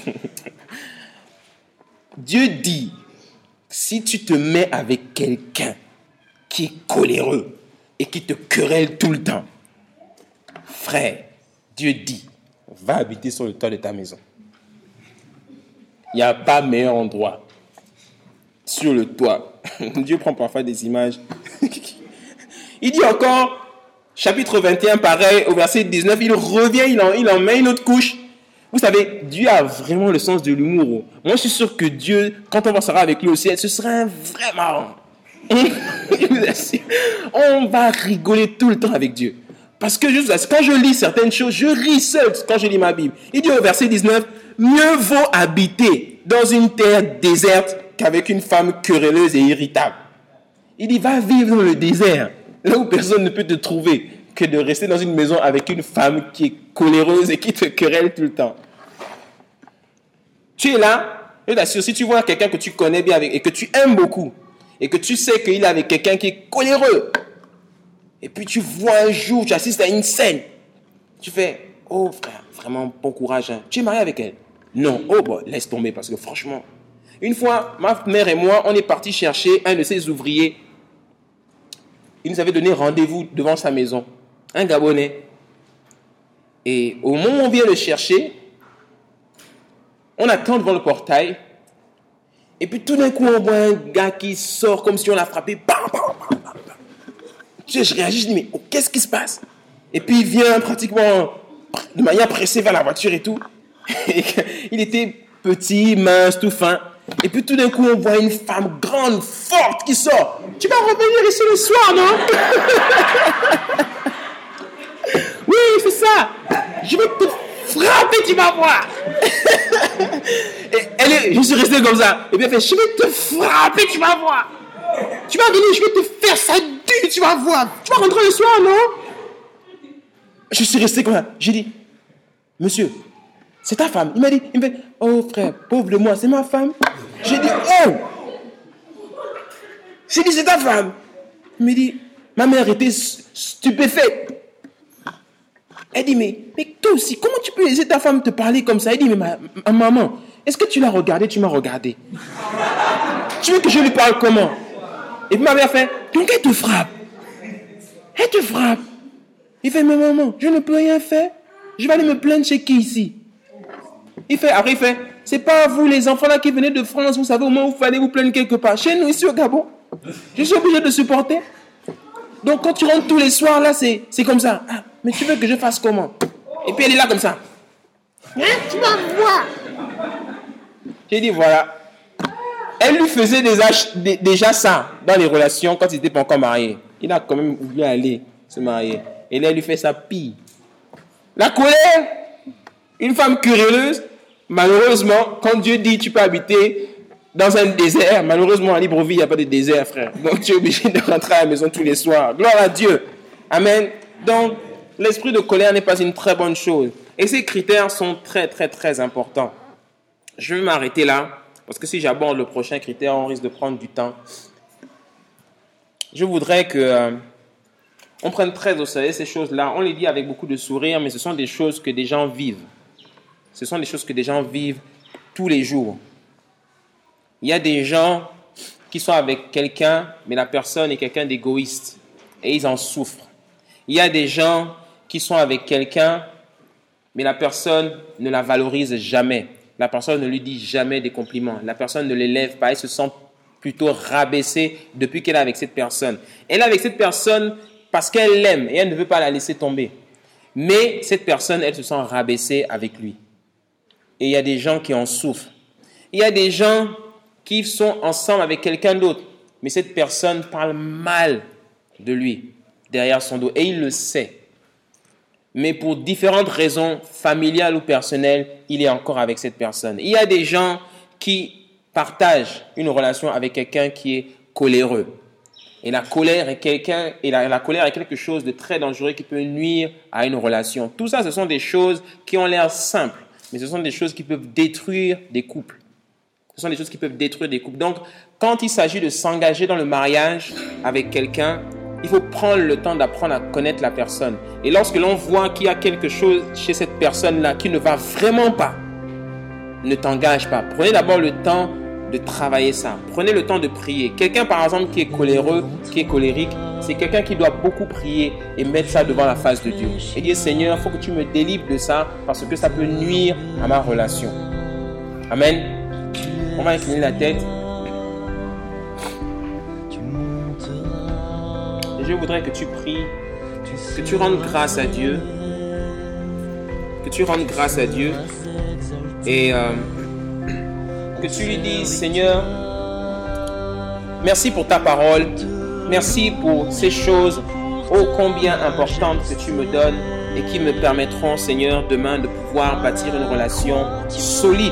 Dieu dit, si tu te mets avec quelqu'un qui est coléreux et qui te querelle tout le temps, frère, Dieu dit, va habiter sur le toit de ta maison. Il n'y a pas meilleur endroit. Sur le toit. Dieu prend parfois des images. Il dit encore, chapitre vingt et un, pareil, au verset dix-neuf, il revient, il en, il en met une autre couche. Vous savez, Dieu a vraiment le sens de l'humour. Moi, je suis sûr que Dieu, quand on sera avec lui au ciel, ce sera un vrai marrant. Je vous assure, on va rigoler tout le temps avec Dieu. Parce que je, quand je lis certaines choses, je ris seul quand je lis ma Bible. Il dit au verset dix-neuf, mieux vaut habiter dans une terre déserte qu'avec une femme querelleuse et irritable. Il dit, va vivre dans le désert, là où personne ne peut te trouver, que de rester dans une maison avec une femme qui est coléreuse et qui te querelle tout le temps. Tu es là, je t'assure, si tu vois quelqu'un que tu connais bien avec, et que tu aimes beaucoup, et que tu sais qu'il est avec quelqu'un qui est coléreux, et puis tu vois un jour, tu assistes à une scène, tu fais, oh frère, vraiment bon courage, hein. Tu es marié avec elle? Non, oh bon, laisse tomber, parce que franchement, une fois, ma mère et moi, on est partis chercher un de ses ouvriers. Il nous avait donné rendez-vous devant sa maison. Un Gabonais. Et au moment où on vient le chercher, on attend devant le portail. Et puis tout d'un coup, on voit un gars qui sort comme si on l'a frappé. Bam, bam, bam, bam. Tu sais, je réagis, je dis, mais oh, qu'est-ce qui se passe? Et puis il vient pratiquement de manière pressée vers la voiture et tout. Et il était petit, mince, tout fin. Et puis tout d'un coup, on voit une femme grande, forte qui sort. Tu vas revenir ici le soir, non? Oui, c'est ça. Je vais te frapper, tu vas voir. Et elle est, je suis resté comme ça. Et puis elle fait, je vais te frapper, tu vas voir. Tu vas venir, je vais te faire ça dur, tu vas voir. Tu vas rentrer le soir, non? Je suis resté comme ça. J'ai dit, monsieur, c'est ta femme. Il m'a dit, il me fait, oh frère, pauvre de moi, c'est ma femme. J'ai dit, oh. J'ai dit, c'est ta femme. Il me dit, ma mère était stupéfaite. Elle dit, mais, mais toi aussi, comment tu peux laisser ta femme te parler comme ça? Elle dit, mais ma, ma maman, est-ce que tu l'as regardée? Tu m'as regardé. Tu veux que je lui parle comment? Et puis ma mère fait, donc elle te frappe. Elle te frappe. Il fait, mais maman, je ne peux rien faire. Je vais aller me plaindre chez qui ici? Il fait, après il fait, c'est pas vous les enfants là qui venez de France, vous savez au moins vous fallait vous plaindre quelque part. Chez nous ici au Gabon, Je suis obligé de supporter. Donc quand tu rentres tous les soirs, là, c'est, c'est comme ça. Ah, mais tu veux que je fasse comment? Et puis elle est là comme ça. Hein, tu vas voir. J'ai dit, voilà. Elle lui faisait déjà, déjà ça dans les relations quand il n'était pas encore marié. Il a quand même voulu aller se marier. Et là, elle lui fait sa pille. La colère, une femme querelleuse, malheureusement, quand Dieu dit tu peux habiter dans un désert, malheureusement, à Libreville, il n'y a pas de désert, frère. Donc, tu es obligé de rentrer à la maison tous les soirs. Gloire à Dieu. Amen. Donc, l'esprit de colère n'est pas une très bonne chose. Et ces critères sont très, très, très importants. Je vais m'arrêter là, parce que si j'aborde le prochain critère, on risque de prendre du temps. Je voudrais que euh, on prenne très au sérieux ces choses-là. On les dit avec beaucoup de sourire, mais ce sont des choses que des gens vivent. Ce sont des choses que des gens vivent tous les jours. Il y a des gens qui sont avec quelqu'un, mais la personne est quelqu'un d'égoïste et ils en souffrent. Il y a des gens qui sont avec quelqu'un, mais la personne ne la valorise jamais. La personne ne lui dit jamais des compliments. La personne ne l'élève pas. Elle se sent plutôt rabaissée depuis qu'elle est avec cette personne. Elle est avec cette personne parce qu'elle l'aime et elle ne veut pas la laisser tomber. Mais cette personne, elle se sent rabaissée avec lui. Et il y a des gens qui en souffrent. Il y a des gens qui sont ensemble avec quelqu'un d'autre, mais cette personne parle mal de lui derrière son dos et il le sait. Mais pour différentes raisons familiales ou personnelles, il est encore avec cette personne. Il y a des gens qui partagent une relation avec quelqu'un qui est coléreux. Et la colère est quelqu'un, et la, la colère est quelque chose de très dangereux qui peut nuire à une relation. Tout ça, ce sont des choses qui ont l'air simples, mais ce sont des choses qui peuvent détruire des couples. Ce sont des choses qui peuvent détruire des couples. Donc, quand il s'agit de s'engager dans le mariage avec quelqu'un, il faut prendre le temps d'apprendre à connaître la personne. Et lorsque l'on voit qu'il y a quelque chose chez cette personne-là qui ne va vraiment pas, ne t'engage pas. Prenez d'abord le temps de travailler ça. Prenez le temps de prier. Quelqu'un, par exemple, qui est coléreux, qui est colérique, c'est quelqu'un qui doit beaucoup prier et mettre ça devant la face de Dieu. Et dire, Seigneur, il faut que tu me délivres de ça parce que ça peut nuire à ma relation. Amen. On va incliner la tête. Je voudrais que tu pries, que tu rendes grâce à Dieu, que tu rendes grâce à Dieu et euh, que tu lui dises, Seigneur, merci pour ta parole, merci pour ces choses ô combien importantes que tu me donnes et qui me permettront, Seigneur, demain de pouvoir bâtir une relation solide.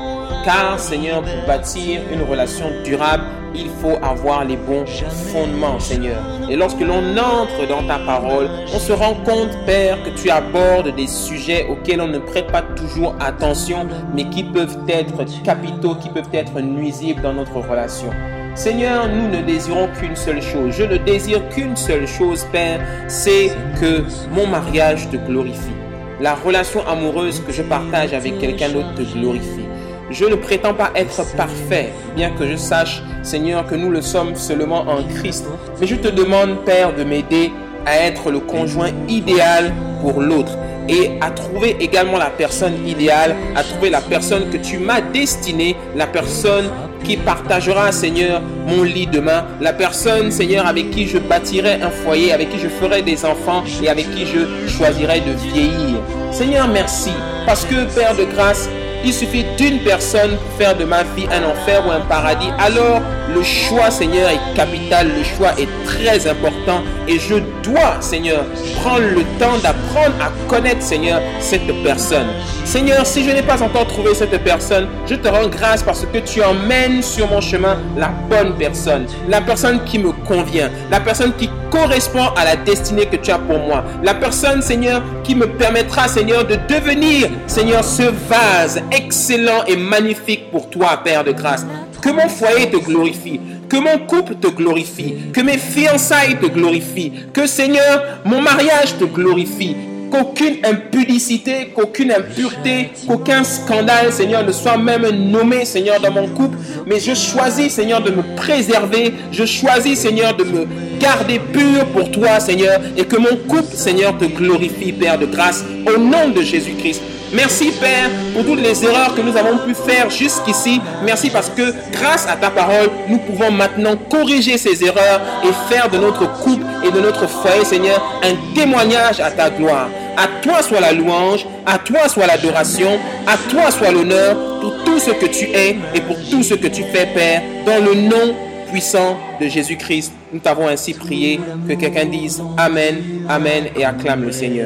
Car, Seigneur, pour bâtir une relation durable, il faut avoir les bons fondements, Seigneur. Et lorsque l'on entre dans ta parole, on se rend compte, Père, que tu abordes des sujets auxquels on ne prête pas toujours attention, mais qui peuvent être capitaux, qui peuvent être nuisibles dans notre relation. Seigneur, nous ne désirons qu'une seule chose. Je ne désire qu'une seule chose, Père, c'est que mon mariage te glorifie. La relation amoureuse que je partage avec quelqu'un d'autre te glorifie. Je ne prétends pas être parfait, bien que je sache, Seigneur, que nous le sommes seulement en Christ. Mais je te demande, Père, de m'aider à être le conjoint idéal pour l'autre et à trouver également la personne idéale, à trouver la personne que tu m'as destinée, la personne qui partagera, Seigneur, mon lit demain, la personne, Seigneur, avec qui je bâtirai un foyer, avec qui je ferai des enfants et avec qui je choisirai de vieillir. Seigneur, merci, parce que, Père de grâce, il suffit d'une personne pour faire de ma vie un enfer ou un paradis. Alors, le choix, Seigneur, est capital. Le choix est très important. Et je dois, Seigneur, prendre le temps d'apprendre à connaître, Seigneur, cette personne. Seigneur, si je n'ai pas encore trouvé cette personne, je te rends grâce parce que tu emmènes sur mon chemin la bonne personne. La personne qui me convient. La personne qui correspond à la destinée que tu as pour moi. La personne, Seigneur, qui me permettra, Seigneur, de devenir, Seigneur, ce vase excellent et magnifique pour toi, Père de grâce. Que mon foyer te glorifie, que mon couple te glorifie, que mes fiançailles te glorifient, que, Seigneur, mon mariage te glorifie, qu'aucune impudicité, qu'aucune impureté, qu'aucun scandale, Seigneur, ne soit même nommé, Seigneur, dans mon couple. Mais je choisis, Seigneur, de me préserver. Je choisis, Seigneur, de me garder pur pour toi, Seigneur, et que mon couple, Seigneur, te glorifie, Père de grâce, au nom de Jésus-Christ. Merci, Père, pour toutes les erreurs que nous avons pu faire jusqu'ici. Merci parce que grâce à ta parole, nous pouvons maintenant corriger ces erreurs et faire de notre couple et de notre foyer, Seigneur, un témoignage à ta gloire. À toi soit la louange, à toi soit l'adoration, à toi soit l'honneur pour tout ce que tu es et pour tout ce que tu fais, Père, dans le nom puissant de Jésus-Christ. Nous t'avons ainsi prié. Que quelqu'un dise Amen, Amen et acclame le Seigneur.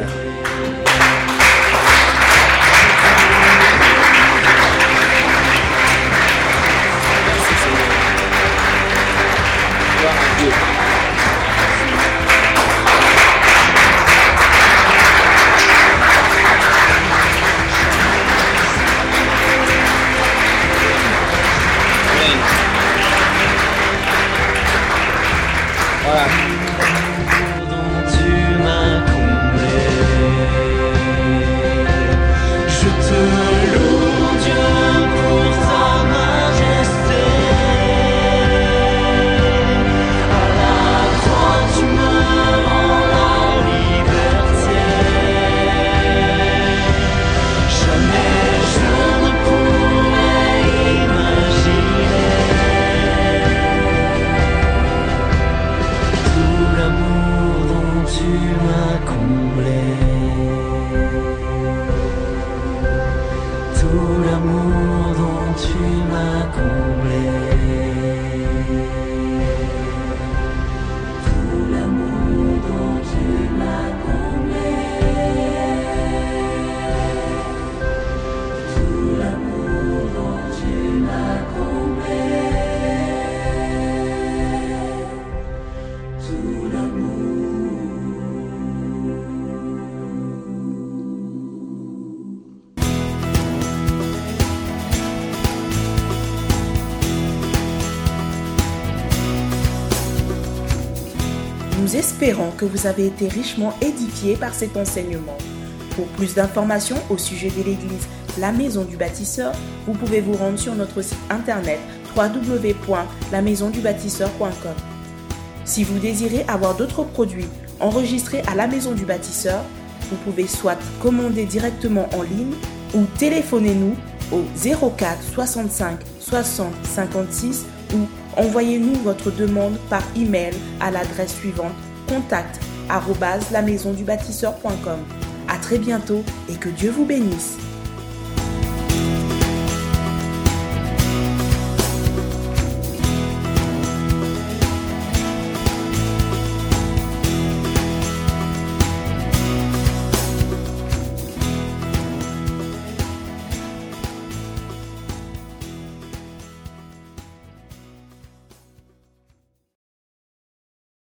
Nous espérons que vous avez été richement édifiés par cet enseignement. Pour plus d'informations au sujet de l'église La Maison du Bâtisseur, vous pouvez vous rendre sur notre site internet w w w point la maison du bâtisseur point com. Si vous désirez avoir d'autres produits enregistrés à La Maison du Bâtisseur, vous pouvez soit commander directement en ligne ou téléphonez-nous au zéro quatre soixante-cinq soixante cinquante-six ou envoyez-nous votre demande par email à l'adresse suivante contact arobase la maison du bâtisseur point com. À très bientôt et que Dieu vous bénisse.